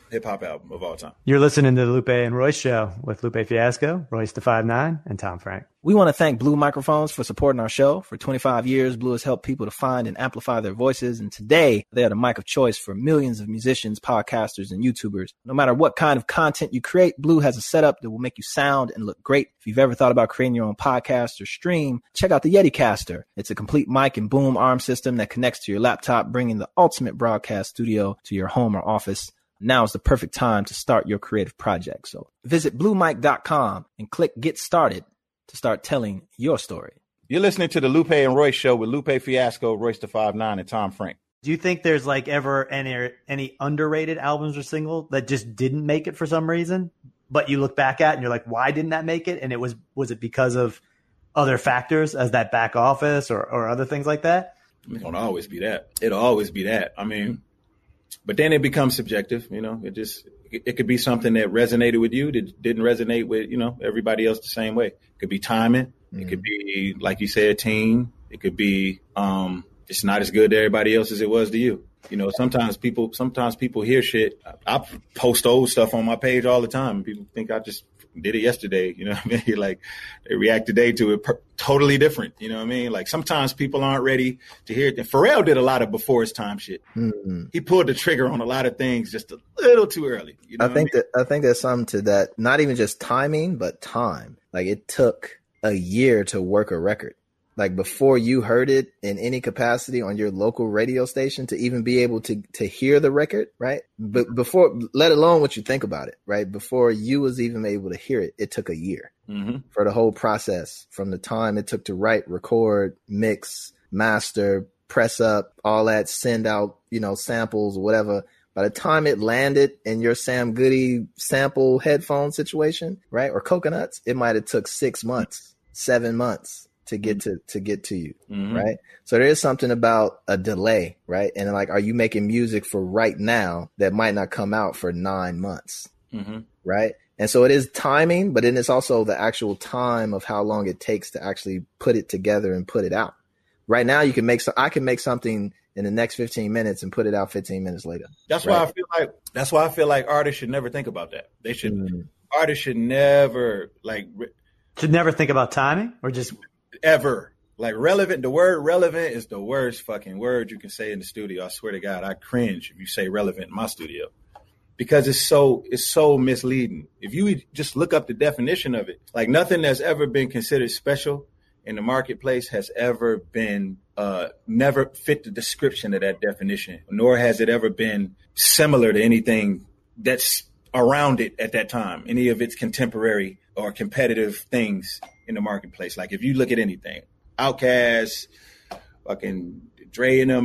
Speaker 2: hip hop album of all time.
Speaker 1: You're listening to the Lupe and Royce Show with Lupe Fiasco, Royce da 5'9", and Tom Frank.
Speaker 3: We want to thank Blue Microphones for supporting our show. For 25 years, Blue has helped people to find and amplify their voices. And today, they are the mic of choice for millions of musicians, podcasters, and YouTubers. No matter what kind of content you create, Blue has a setup that will make you sound and look great. If you've ever thought about creating your own podcast or stream, check out the YetiCaster. It's a complete mic and boom arm system that connects to your laptop, bringing the ultimate broadcast studio to your home or office. Now is the perfect time to start your creative project. So visit bluemic.com and click Get Started to start telling your story.
Speaker 2: You're listening to the Lupe and Royce Show with Lupe Fiasco, Royce da 5'9", and Tom Frank.
Speaker 1: Do you think there's like ever any underrated albums or single that just didn't make it for some reason, but you look back at and you're like, why didn't that make it? And was it because of other factors as that back office or other things like that?
Speaker 2: It's going to always be that. It'll always be that. I mean, but then it becomes subjective, you know. It could be something that resonated with you that didn't resonate with, you know, everybody else the same way. It could be timing. Mm-hmm. It could be, like you said, team. It could be it's not as good to everybody else as it was to you. You know, sometimes people hear shit. I post old stuff on my page all the time. People think I just did it yesterday. You know what I mean? Like they react today to it totally different. You know what I mean? Like sometimes people aren't ready to hear it. And Pharrell did a lot of before his time shit. Mm-hmm. He pulled the trigger on a lot of things just a little too early. You know
Speaker 3: I think there's something to that. Not even just timing, but time. Like it took a year to work a record. Like before you heard it in any capacity on your local radio station to even be able to hear the record, right? But before, let alone what you think about it, right? Before you was even able to hear it, it took a year for the whole process, from the time it took to write, record, mix, master, press up, all that, send out, you know, samples, whatever. By the time it landed in your Sam Goody sample headphone situation, right? Or Coconuts, it might have took 6 months, 7 months. To get to you, right? So there is something about a delay, right? And like, are you making music for right now that might not come out for 9 months, right? And so it is timing, but then it's also the actual time of how long it takes to actually put it together and put it out. Right now, I can make something in the next 15 minutes and put it out 15 minutes later.
Speaker 2: That's why I feel like artists should never think about that. They should artists should never
Speaker 1: think about timing or just.
Speaker 2: Ever. Like relevant, the word relevant is the worst fucking word you can say in the studio. I swear to God, I cringe if you say relevant in my studio because it's so misleading. If you just look up the definition of it, like nothing that's ever been considered special in the marketplace has ever been, never fit the description of that definition, nor has it ever been similar to anything that's around it at that time, any of its contemporary or competitive things in the marketplace. Like if you look at anything, Outkast, fucking Dre and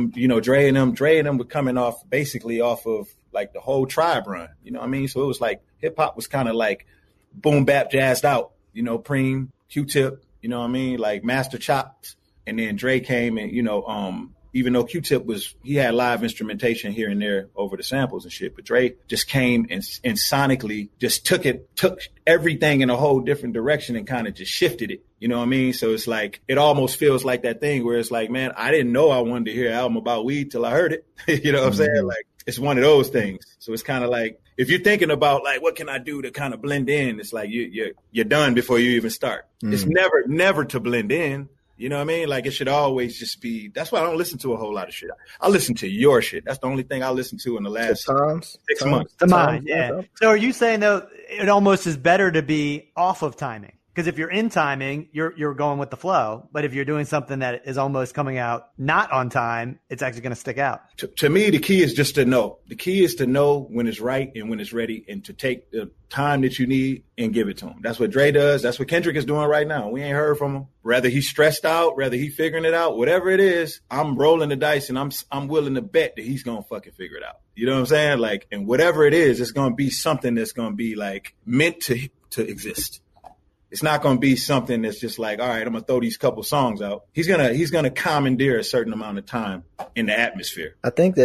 Speaker 2: them were coming basically off of like the whole Tribe run, you know what I mean? So it was like hip hop was kind of like boom bap jazzed out, you know, Preem, Q-Tip, you know what I mean? Like Master Chops. And then Dre came and, you know, even though Q-Tip he had live instrumentation here and there over the samples and shit, but Dre just came and sonically just took everything in a whole different direction and kind of just shifted it. You know what I mean? So it's like, it almost feels like that thing where it's like, man, I didn't know I wanted to hear an album about weed till I heard it. You know what I'm saying? Like, it's one of those things. So it's kind of like, if you're thinking about like, what can I do to kind of blend in? It's like, you're done before you even start. It's never to blend in. You know what I mean? Like it should always just be, that's why I don't listen to a whole lot of shit. I listen to your shit. That's the only thing I listened to in the last 6 months.
Speaker 1: To mine, yeah. So are you saying though, it almost is better to be off of timing? Because if you're in timing, you're going with the flow. But if you're doing something that is almost coming out not on time, it's actually going to stick out.
Speaker 2: To me, the key is just to know. The key is to know when it's right and when it's ready and to take the time that you need and give it to him. That's what Dre does. That's what Kendrick is doing right now. We ain't heard from him. Whether he's stressed out, whether he's figuring it out, whatever it is, I'm rolling the dice and I'm willing to bet that he's going to fucking figure it out. You know what I'm saying? Like, and whatever it is, it's going to be something that's going to be like meant to exist. It's not going to be something that's just like, all right, I'm going to throw these couple songs out. He's going to commandeer a certain amount of time in the atmosphere.
Speaker 3: I think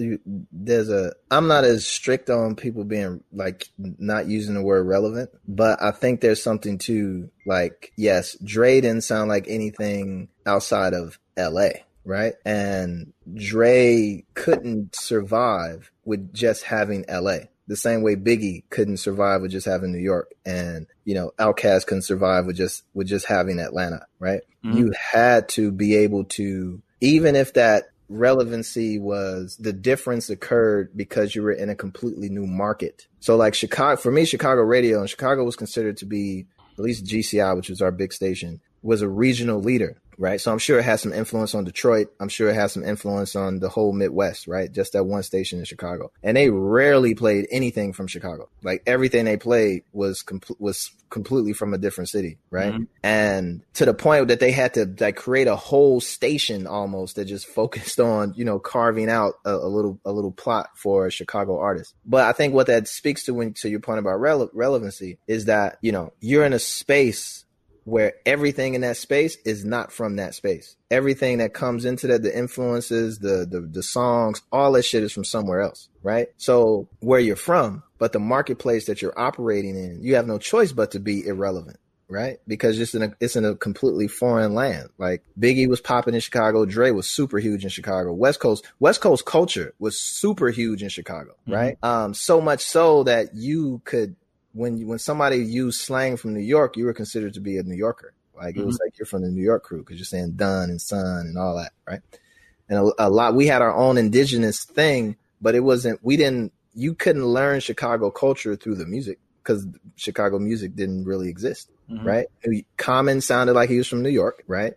Speaker 3: I'm not as strict on people being like not using the word relevant, but I think there's something to like, yes, Dre didn't sound like anything outside of LA. Right. And Dre couldn't survive with just having LA. the same way Biggie couldn't survive with just having New York, and Outkast couldn't survive with just having Atlanta, right? Mm-hmm. You had to be able to, even if that relevancy was, the difference occurred because you were in a completely new market. So like Chicago, for me, Chicago radio, and Chicago was considered to be, at least GCI, which was our big station, was a regional leader, right? So I'm sure it has some influence on Detroit. I'm sure it has some influence on the whole Midwest, right? Just that one station in Chicago. And they rarely played anything from Chicago. Like everything they played was completely from a different city, right? Mm-hmm. And to the point that they had to like create a whole station almost that just focused on, carving out a little plot for Chicago artists. But I think what that speaks to your point about relevancy is that, you're in a space where everything in that space is not from that space. Everything that comes into that, the influences, the songs, all that shit is from somewhere else, right? So where you're from, but the marketplace that you're operating in, you have no choice but to be irrelevant, right? Because it's in a completely foreign land. Like Biggie was popping in Chicago, Dre was super huge in Chicago. West Coast culture was super huge in Chicago, right? Mm-hmm. So much so that you could, when somebody used slang from New York, you were considered to be a New Yorker. Like it was like you're from the New York crew because you're saying done and son and all that, right? And a lot, we had our own indigenous thing, but you couldn't learn Chicago culture through the music because Chicago music didn't really exist, right? Common sounded like he was from New York, right?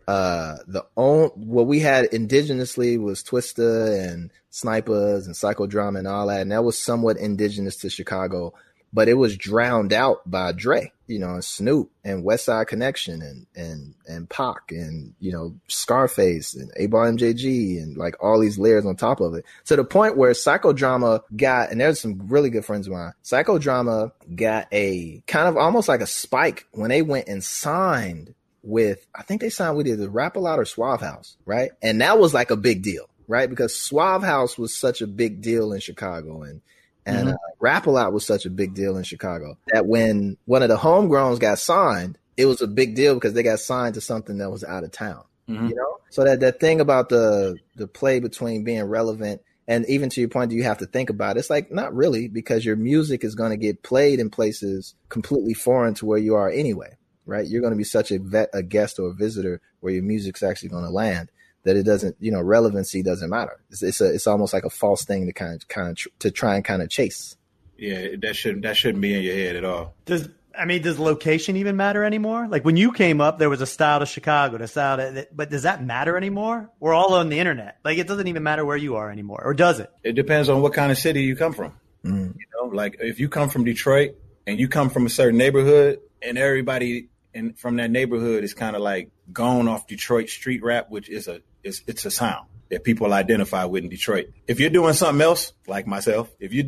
Speaker 3: What we had indigenously was Twista and Snipers and Psychodrama and all that, and that was somewhat indigenous to Chicago. But it was drowned out by Dre, and Snoop and West Side Connection and Pac and, Scarface and A-Ball MJG and like all these layers on top of it. To the point where Psychodrama got, and there's some really good friends of mine, Psychodrama got a kind of almost like a spike when they went and signed with, I think they signed with either Rap-A-Lot or Suave House, right? And that was like a big deal, right? Because Suave House was such a big deal in Chicago, and Rap-A-Lot was such a big deal in Chicago that when one of the homegrowns got signed, it was a big deal because they got signed to something that was out of town, So that thing about the play between being relevant and even to your point, do you have to think about it? It's like, not really, because your music is going to get played in places completely foreign to where you are anyway, right? You're going to be such a guest or a visitor where your music's actually going to land. That it doesn't, relevancy doesn't matter. It's almost like a false thing to try and chase.
Speaker 2: Yeah, that shouldn't be in your head at all.
Speaker 1: Does location even matter anymore? Like when you came up, there was a style to Chicago, but does that matter anymore? We're all on the internet. Like it doesn't even matter where you are anymore, or does it?
Speaker 2: It depends on what kind of city you come from. Mm. Like if you come from Detroit and you come from a certain neighborhood, and everybody from that neighborhood is kind of like gone off Detroit street rap, which is it's a sound that people identify with in Detroit. If you're doing something else, like myself, you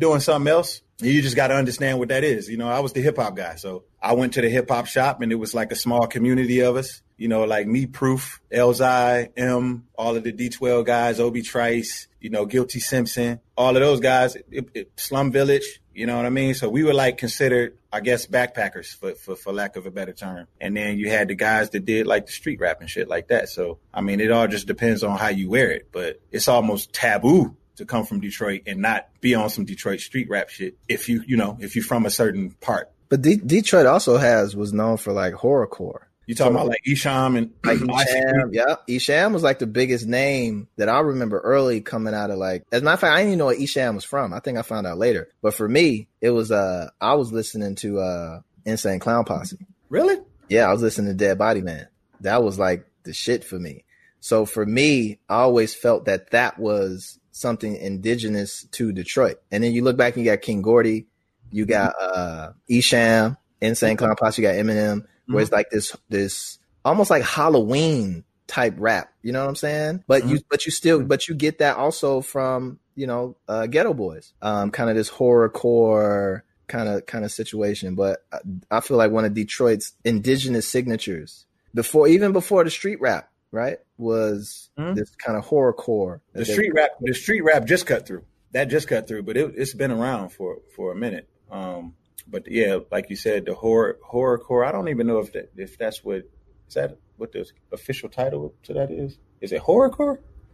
Speaker 2: just got to understand what that is. I was the hip hop guy. So I went to the hip hop shop and it was like a small community of us, like me, Proof, Elzai, M, all of the D12 guys, Obi Trice, Guilty Simpson, all of those guys, Slum Village, you know what I mean? So we were like considered, I guess, backpackers for lack of a better term. And then you had the guys that did like the street rap and shit like that. So, it all just depends on how you wear it, but it's almost taboo to come from Detroit and not be on some Detroit street rap shit if you're from a certain part.
Speaker 3: But Detroit also was known for like horrorcore.
Speaker 2: You talking about like Esham and
Speaker 3: like Esham? Yeah, Esham was like the biggest name that I remember early coming out of like. As a matter of fact, I didn't even know what Esham was from. I think I found out later. But for me, it was I was listening to Insane Clown Posse.
Speaker 2: Really?
Speaker 3: Yeah, I was listening to Dead Body Man. That was like the shit for me. So for me, I always felt that was something indigenous to Detroit. And then you look back and you got King Gordy, you got Esham, Insane Clown Posse, you got Eminem. Where it's like this almost like Halloween type rap, you know what I'm saying? But you get that also from Ghetto Boys, kind of this horrorcore kind of situation. But I feel like one of Detroit's indigenous signatures before the street rap, right, was this kind of horrorcore.
Speaker 2: The street rap just cut through. That just cut through, but it's been around for a minute. But yeah, like you said, the horrorcore. I don't even know if that's what the official title to that is. Is it horrorcore?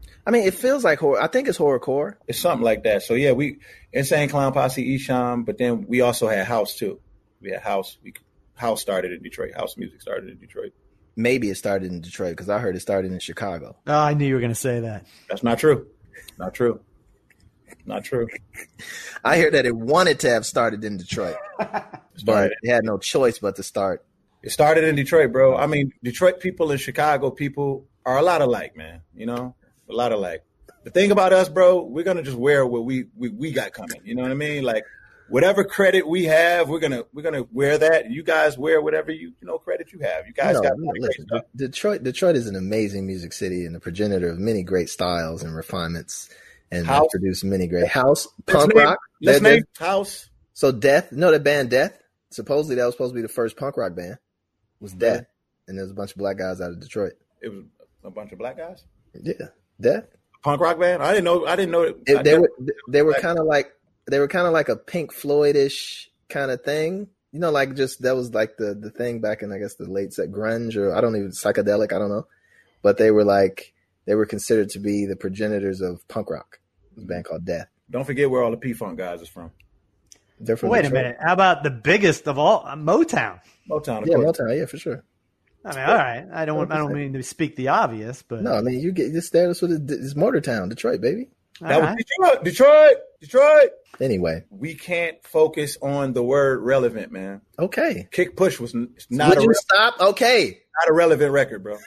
Speaker 3: I mean, it feels like horror. I think it's horrorcore.
Speaker 2: It's something like that. So yeah, we Insane Clown Posse, Esham, but then we also had house too. We had house. House started in Detroit. House music started in Detroit.
Speaker 3: Maybe it started in Detroit because I heard it started in Chicago.
Speaker 1: Oh, I knew you were going to say that.
Speaker 2: That's not true. Not true. Not true.
Speaker 3: I hear that it wanted to have started in Detroit, but it had no choice but to start.
Speaker 2: It started in Detroit, bro. I mean, Detroit people and Chicago people are a lot alike, man. You know, a lot alike. The thing about us, bro, we're gonna just wear what we got coming. You know what I mean? Like whatever credit we have, we're gonna wear that. You guys wear whatever you credit you have. You guys got great stuff.
Speaker 3: Detroit is an amazing music city and the progenitor of many great styles and refinements. And produced many great house, punk rock.
Speaker 2: Let's name house.
Speaker 3: So Death, the band Death, supposedly that was supposed to be the first punk rock band, was Death. And there's a bunch of black guys out of Detroit.
Speaker 2: It was a bunch of black guys?
Speaker 3: Yeah. Death.
Speaker 2: Punk rock band? I didn't know.
Speaker 3: They were kind of like a Pink Floyd-ish kind of thing. You know, like just that was like the thing back in, I guess, the late set grunge or psychedelic, I don't know. But they were considered to be the progenitors of punk rock. It was a band called Death.
Speaker 2: Don't forget where all the P-Funk guys is from.
Speaker 3: They're from
Speaker 1: Wait
Speaker 3: Detroit.
Speaker 1: a minute. How about the biggest of all, Motown?
Speaker 2: Motown,
Speaker 3: yeah, Motown, yeah, for sure.
Speaker 1: I mean, all right. I don't mean to speak the obvious, but
Speaker 3: no, I mean you get this. That's what it's Motortown, Detroit, baby.
Speaker 2: That was Detroit.
Speaker 3: Anyway,
Speaker 2: we can't focus on the word relevant, man.
Speaker 3: Okay.
Speaker 2: Kick Push was not.
Speaker 3: Would you stop? Okay.
Speaker 2: Not a relevant record, bro.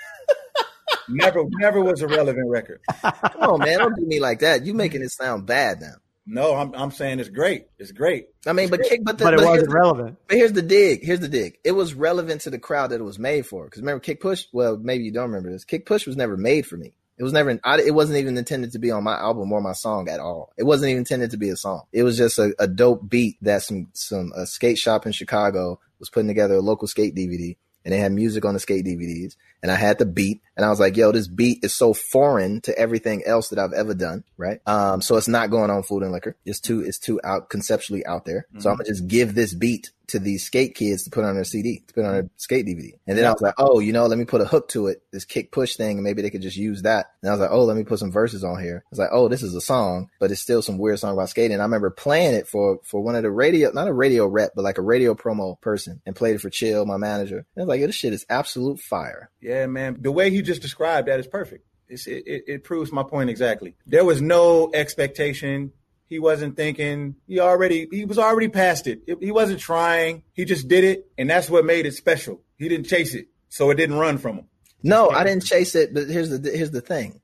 Speaker 2: Never was a relevant record.
Speaker 3: Come on, man. Don't do me like that. You making it sound bad now.
Speaker 2: No, I'm saying it's great. It's great.
Speaker 3: I mean, but it
Speaker 1: wasn't relevant.
Speaker 3: But here's the dig. It was relevant to the crowd that it was made for. Because remember, Kick Push. Well, maybe you don't remember this. Kick Push was never made for me. It was never. It wasn't even intended to be on my album or my song at all. It wasn't even intended to be a song. It was just a dope beat that some skate shop in Chicago was putting together a local skate DVD. And they had music on the skate DVDs, and I had the beat, and I was like, yo, this beat is so foreign to everything else that I've ever done, right? So it's not going on Food and Liquor. It's too out conceptually out there. Mm-hmm. So I'm gonna just give this beat to these skate kids to put on their CD, to put on their skate DVD. And then I was like, oh, let me put a hook to it, this Kick Push thing, and maybe they could just use that. And I was like, oh, let me put some verses on here. I was like, oh, this is a song, but it's still some weird song about skating. And I remember playing it for one of the not a radio rep, but like a radio promo person, and played it for Chill, my manager. And I was like, this shit is absolute fire.
Speaker 2: Yeah, man. The way he just described that is perfect. It proves my point exactly. There was no expectation. He wasn't thinking. He was already past it. He wasn't trying. He just did it, and that's what made it special. He didn't chase it, so it didn't run from him.
Speaker 3: No, I didn't chase it. But here's the thing.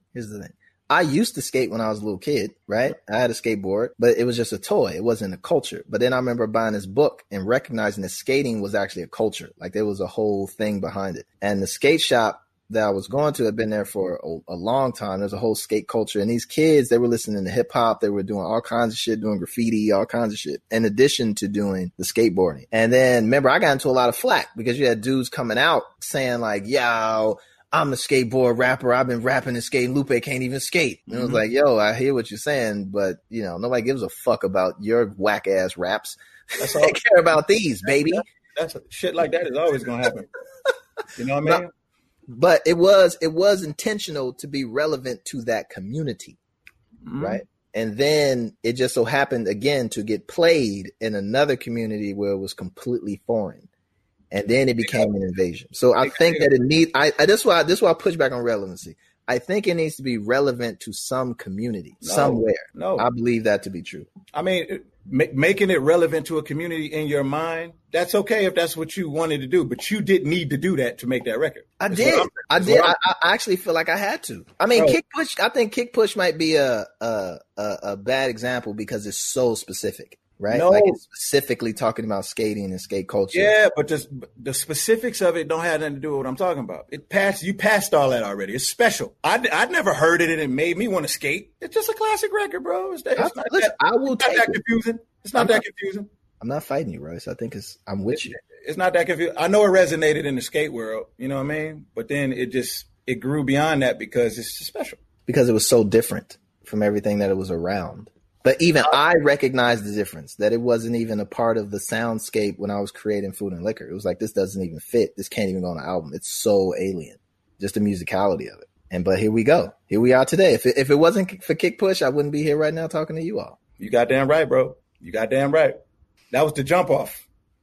Speaker 3: I used to skate when I was a little kid, right? I had a skateboard, but it was just a toy. It wasn't a culture. But then I remember buying this book and recognizing that skating was actually a culture. Like there was a whole thing behind it. And the skate shop that I was going to had been there for a long time. There's a whole skate culture. And these kids, they were listening to hip hop. They were doing all kinds of shit, doing graffiti, all kinds of shit, in addition to doing the skateboarding. And then remember, I got into a lot of flack because you had dudes coming out saying like, yo, I'm a skateboard rapper. I've been rapping and skating. Lupe can't even skate. And I was like, yo, I hear what you're saying, but nobody gives a fuck about your whack ass raps. That's all. They care about these, baby.
Speaker 2: That's shit like that is always going to happen. You know what I mean?
Speaker 3: But it was intentional to be relevant to that community, right? And then it just so happened again to get played in another community where it was completely foreign, and then it became an invasion. So I think that that's why I push back on relevancy. I think it needs to be relevant to some community somewhere. No, I believe that to be true.
Speaker 2: I mean, making it relevant to a community in your mind, that's okay if that's what you wanted to do, but you didn't need to do that to make that record.
Speaker 3: I did. I actually feel like I had to. I mean, Kick Push. I think Kick Push might be a bad example because it's so specific, right?
Speaker 2: No.
Speaker 3: Like it's specifically talking about skating and skate culture.
Speaker 2: Yeah, but just the specifics of it don't have nothing to do with what I'm talking about. You passed all that already. It's special. I'd never heard it and it made me want to skate. It's just a classic record, bro. It's not that confusing. It's not that confusing.
Speaker 3: I'm not fighting you, Royce. I think I'm with you.
Speaker 2: It's not that confusing. I know it resonated in the skate world, you know what I mean? But then it grew beyond that because it's special. Because
Speaker 3: it was so different from everything that it was around. But even I recognized the difference, that it wasn't even a part of the soundscape when I was creating Food and Liquor. It was like, this doesn't even fit. This can't even go on an album. It's so alien. Just the musicality of it. But here we go. Here we are today. If it wasn't for Kick Push, I wouldn't be here right now talking to you all.
Speaker 2: You goddamn right, bro. You goddamn right. That was the jump off.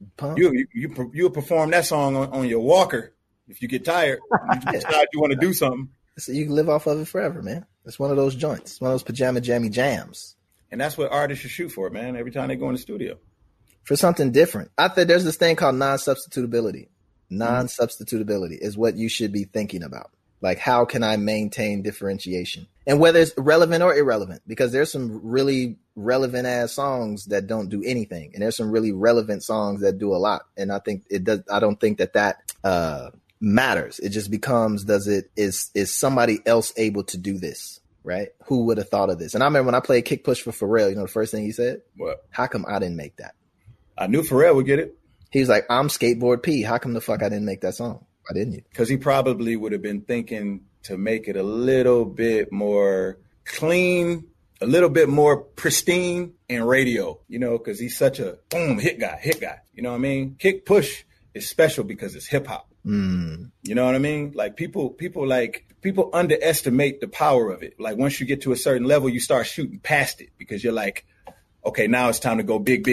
Speaker 2: You perform that song on your walker if you get tired. You decide you want to do something.
Speaker 3: So you can live off of it forever, man. It's one of those joints. It's one of those pajama jammy jams.
Speaker 2: And that's what artists should shoot for, man, every time they go in the studio.
Speaker 3: For something different. I think there's this thing called non-substitutability. Non-substitutability is what you should be thinking about. Like, how can I maintain differentiation? And whether it's relevant or irrelevant, because there's some really relevant ass songs that don't do anything. And there's some really relevant songs that do a lot. And I think it does. I don't think that matters. It just becomes, is somebody else able to do this? Right? Who would have thought of this? And I remember when I played Kick Push for Pharrell, you know, the first thing he said?
Speaker 2: What?
Speaker 3: How come I didn't make that?
Speaker 2: I knew Pharrell would get it.
Speaker 3: He was like, I'm Skateboard P. How come the fuck I didn't make that song? Why didn't you?
Speaker 2: Because he probably would have been thinking to make it a little bit more clean, a little bit more pristine in radio, you know, because he's such a boom hit guy. You know what I mean? Kick Push is special because it's hip hop. You know what I mean? Like people underestimate the power of it. Like once you get to a certain level, you start shooting past it because you're like, okay, now it's time to go big.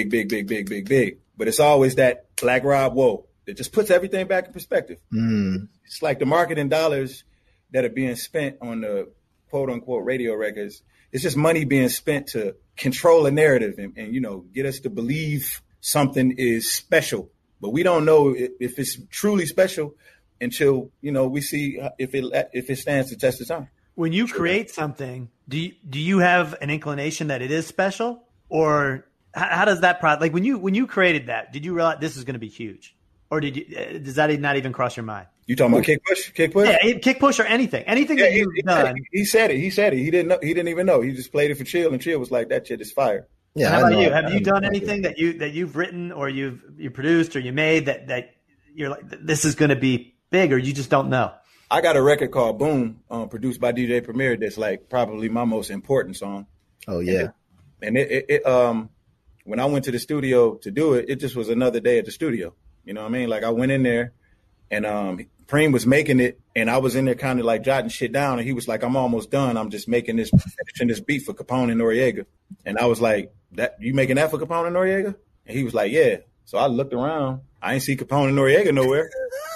Speaker 2: But it's always that Black Rob, whoa. It just puts everything back in perspective. It's like the marketing dollars that are being spent on the quote unquote radio records. It's just money being spent to control a narrative and you know, get us to believe something is special. But we don't know if it's truly special until, you know, we see if it stands the test of time.
Speaker 1: When you create something, do you have an inclination that it is special, or how does that like when you created that, did you realize this is going to be huge? Or does that not even cross your mind?
Speaker 2: You talking about Kick Push?
Speaker 1: Yeah, Kick Push or anything that you've done.
Speaker 2: He said it. He didn't know. He didn't even know. He just played it for Chill, and Chill was like, "That shit is fire."
Speaker 1: Yeah. How about you? Have you done anything that you've written or you produced or you made that you're like, this is going to be big, or you just don't know?
Speaker 2: I got a record called Boom, produced by DJ Premier. That's like probably my most important song.
Speaker 3: Oh yeah.
Speaker 2: And it when I went to the studio to do it, it just was another day at the studio. You know what I mean? Like I went in there and Preem was making it and I was in there kind of like jotting shit down and he was like, I'm almost done. I'm just finishing this beat for Capone and Noriega. And I was like, "That you making that for Capone and Noriega?" And he was like, "Yeah." So I looked around. I ain't see Capone and Noriega nowhere.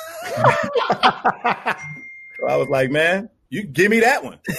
Speaker 2: So I was like, "Man, you give me that one."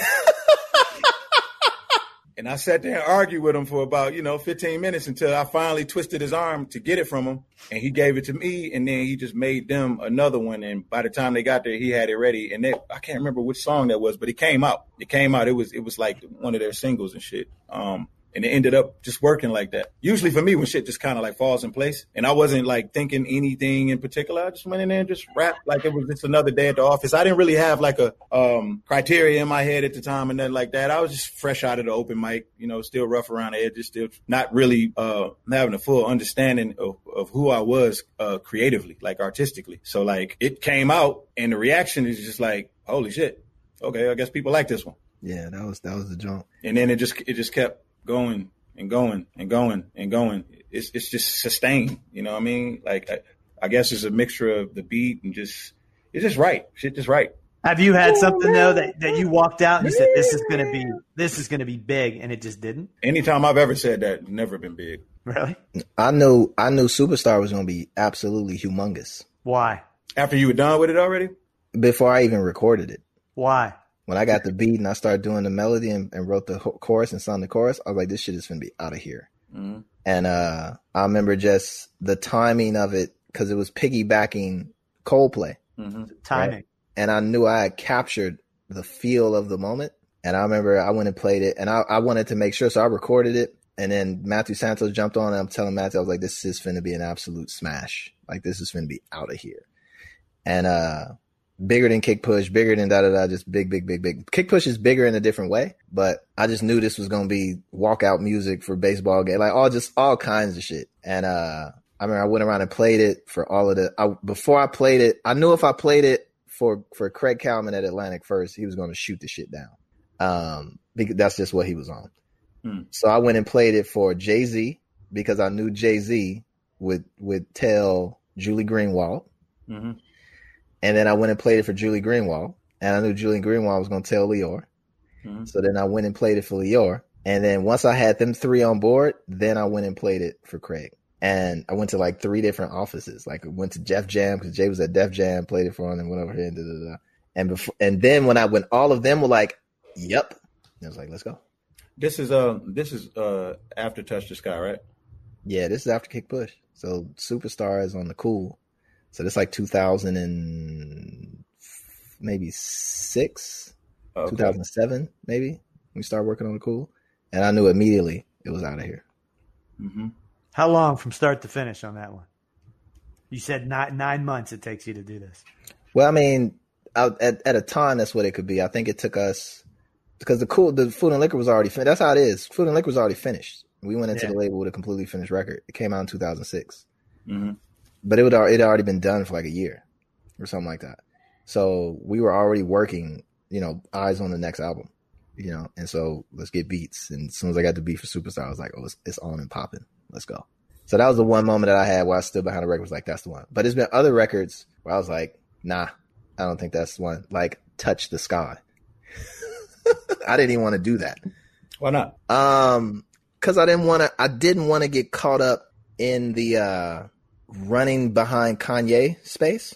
Speaker 2: And I sat there and argued with him for about, 15 minutes until I finally twisted his arm to get it from him. And he gave it to me. And then he just made them another one. And by the time they got there, he had it ready. And I can't remember which song that was, but it came out. It was like one of their singles and shit. And it ended up just working like that. Usually for me, when shit just kind of like falls in place and I wasn't like thinking anything in particular, I just went in there and just rapped like it was just another day at the office. I didn't really have like a criteria in my head at the time and nothing like that. I was just fresh out of the open mic, still rough around the edges, still not really having a full understanding of who I was creatively, like artistically. So like it came out and the reaction is just like, holy shit. Okay, I guess people like this one.
Speaker 3: Yeah, that was the jump.
Speaker 2: And then it just kept going and going and going and going. It's just sustained. You know what I mean? Like, I guess it's a mixture of the beat and it's just right. Shit just right.
Speaker 1: Have you had something though that you walked out and you said, this is going to be big, and it just didn't?
Speaker 2: Anytime I've ever said that, never been big.
Speaker 1: Really?
Speaker 3: I knew Superstar was going to be absolutely humongous.
Speaker 1: Why?
Speaker 2: After you were done with it already?
Speaker 3: Before I even recorded it.
Speaker 1: Why?
Speaker 3: When I got the beat and I started doing the melody and wrote the chorus and sung the chorus, I was like, this shit is going to be out of here. Mm-hmm. And I remember just the timing of it because it was piggybacking Coldplay.
Speaker 1: Mm-hmm. Timing.
Speaker 3: Right? And I knew I had captured the feel of the moment. And I remember I went and played it and I wanted to make sure. So I recorded it. And then Matthew Santos jumped on and I'm telling Matthew, I was like, this is finna be an absolute smash. Like, this is finna be out of here. And bigger than Kick Push, bigger than da-da-da, just big. Kick Push is bigger in a different way, but I just knew this was going to be walkout music for baseball game, like all kinds of shit. And I remember I went around and played it for all of before I played it, I knew if I played it for Craig Kalman at Atlantic first, he was going to shoot the shit down. Because that's just what he was on. So I went and played it for Jay-Z because I knew Jay-Z would tell Julie Greenwald. Mm-hmm. And then I went and played it for Julie Greenwald. and I knew Julian Greenwald was going to tell Lior. So then I went and played it for Lior. And then once I had them 3 on board, then I went and played it for Craig. And I went to like 3 different offices. Like I went to Def Jam because Jay was at Def Jam, played it for him, and went over here and And then when all of them were like, "Yep," I was like, "Let's go."
Speaker 2: This is after Touch the Sky, right?
Speaker 3: Yeah, this is after Kick Push. So Superstar is on the Cool. So this is like 2000 and maybe 6, 2007 maybe. We started working on the Cool, and I knew immediately it was out of here.
Speaker 2: Mm-hmm.
Speaker 1: How long from start to finish on that one? You said 9 months it takes you to do this.
Speaker 3: Well, I mean, at a time, that's what it could be. I think it took us because the Food and Liquor was already finished. That's how it is. Food and Liquor was already finished. We went into the label with a completely finished record. It came out in 2006, but it had already been done for like a year or something like that. So we were already working, eyes on the next album, and so let's get beats. And as soon as I got the beat for Superstar, I was like, oh, it's on and popping. Let's go. So that was the one moment that I had where I stood behind the record, was like, that's the one. But there's been other records where I was like, nah, I don't think that's the one. Like Touch the Sky. I didn't even want to do that.
Speaker 2: Why not?
Speaker 3: Because I didn't want to get caught up in the running behind Kanye space.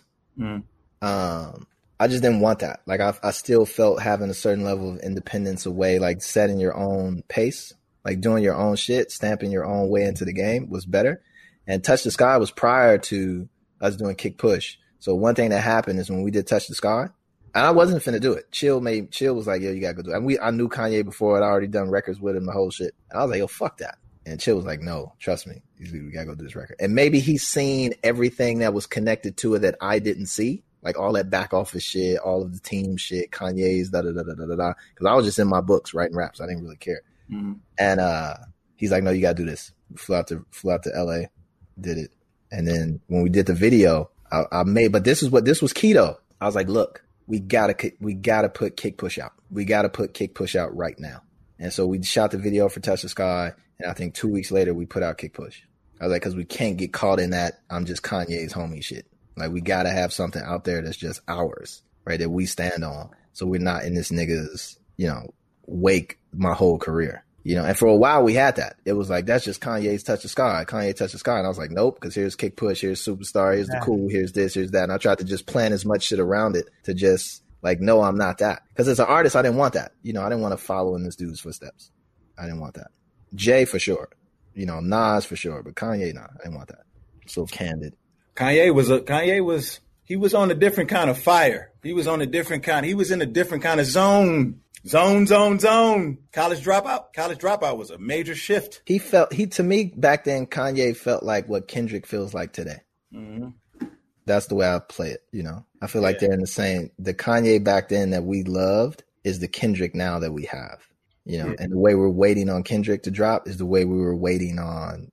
Speaker 3: I just didn't want that. Like I still felt having a certain level of independence away, like setting your own pace, like doing your own shit, stamping your own way into the game was better. And Touch the Sky was prior to us doing Kick Push. So one thing that happened is when we did Touch the Sky, and I wasn't finna do it. Chill was like, yo, you gotta go do it. And I knew Kanye before. I'd already done records with him, the whole shit. And I was like, yo, fuck that. And Chill was like, no, trust me. We gotta go do this record. And maybe he's seen everything that was connected to it that I didn't see. Like all that back office shit, all of the team shit, Kanye's, da-da-da-da-da-da. Because I was just in my books writing raps. I didn't really care. And he's like, no, you gotta do this. We flew out to LA, did it. And then when we did the video, but this was key though. I was like, look, we gotta put Kick Push out. We gotta put Kick Push out right now. And so we shot the video for Touch the Sky, and I think 2 weeks later we put out Kick Push. I was like, because we can't get caught in that I'm just Kanye's homie shit. Like we gotta have something out there that's just ours, right? That we stand on, so we're not in this nigga's, wake my whole career. And for a while we had that. It was like, that's just Kanye's Touch the Sky. Kanye Touch the Sky. And I was like, nope, because here's Kick Push, here's Superstar, here's the Cool, here's this, here's that. And I tried to just plan as much shit around it to just like, no, I'm not that. Because as an artist, I didn't want that. I didn't want to follow in this dude's footsteps. I didn't want that. Jay for sure. Nas for sure. But Kanye, nah, I didn't want that. So candid.
Speaker 2: Kanye was on a different kind of fire. He was in a different kind of zone. Zone. College Dropout was a major shift.
Speaker 3: To me back then, Kanye felt like what Kendrick feels like today. That's the way I play it. I feel like they're in the same, the Kanye back then that we loved is the Kendrick now that we have, and the way we're waiting on Kendrick to drop is the way we were waiting on,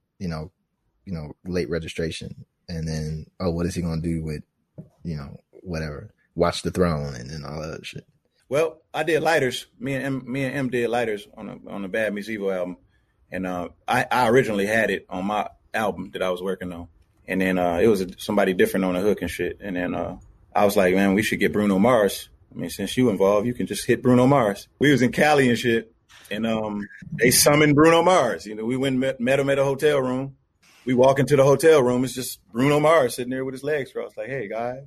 Speaker 3: Late Registration. And then, what is he going to do with, whatever, Watch the Throne and then all that other shit.
Speaker 2: Well, I did Lighters. Me and M did Lighters on the Bad Meets Evil album, and I originally had it on my album that I was working on, and then it was somebody different on the hook and shit, and then I was like, man, we should get Bruno Mars. I mean, since you involved, you can just hit Bruno Mars. We was in Cali and shit, and they summoned Bruno Mars. We went and met him at a hotel room. We walk into the hotel room, it's just Bruno Mars sitting there with his legs crossed, like, hey guys,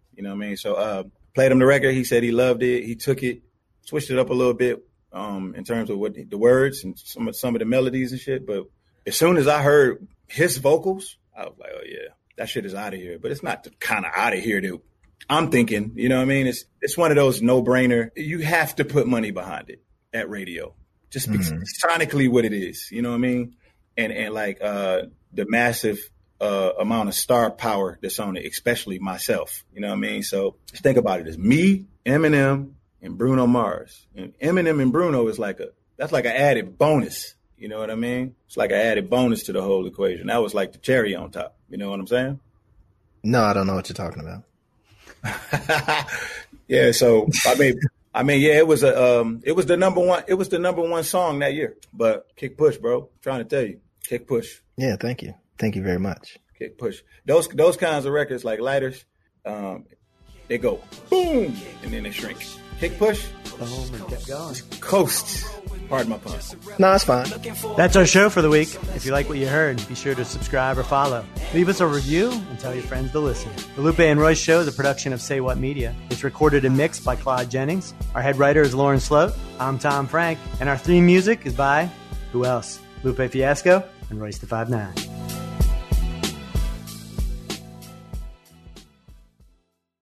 Speaker 2: So played him the record. He said he loved it. He took it, switched it up a little bit in terms of what the words and some of the melodies and shit. But as soon as I heard his vocals, I was like, oh yeah, that shit is out of here. But it's not the kind of out of here that I'm thinking. It's one of those no brainer. You have to put money behind it at radio, just sonically what it is. You know what I mean? And like the massive amount of star power that's on it, especially myself. You know what I mean? So just think about it as me, Eminem, and Bruno Mars. And Eminem and Bruno is that's like an added bonus. You know what I mean? It's like an added bonus to the whole equation. That was like the cherry on top. You know what I'm saying?
Speaker 3: No, I don't know what you're talking about.
Speaker 2: Yeah. So I mean, yeah, it was the number one song that year. But Kick Push, bro. I'm trying to tell you, Kick Push.
Speaker 3: Yeah, thank you. Thank you very much.
Speaker 2: Kick Push. Those kinds of records like Lighters, they go boom, and then they shrink. Kick push,
Speaker 1: Boom, and kept going.
Speaker 2: coast. Pardon my pun.
Speaker 3: No, it's fine.
Speaker 1: That's our show for the week. If you like what you heard, be sure to subscribe or follow. Leave us a review and tell your friends to listen. The Lupe and Royce Show is a production of Say What Media. It's recorded and mixed by Claude Jennings. Our head writer is Lauren Sloat. I'm Tom Frank. And our theme music is by, who else? Lupe Fiasco and Royce the 5'9".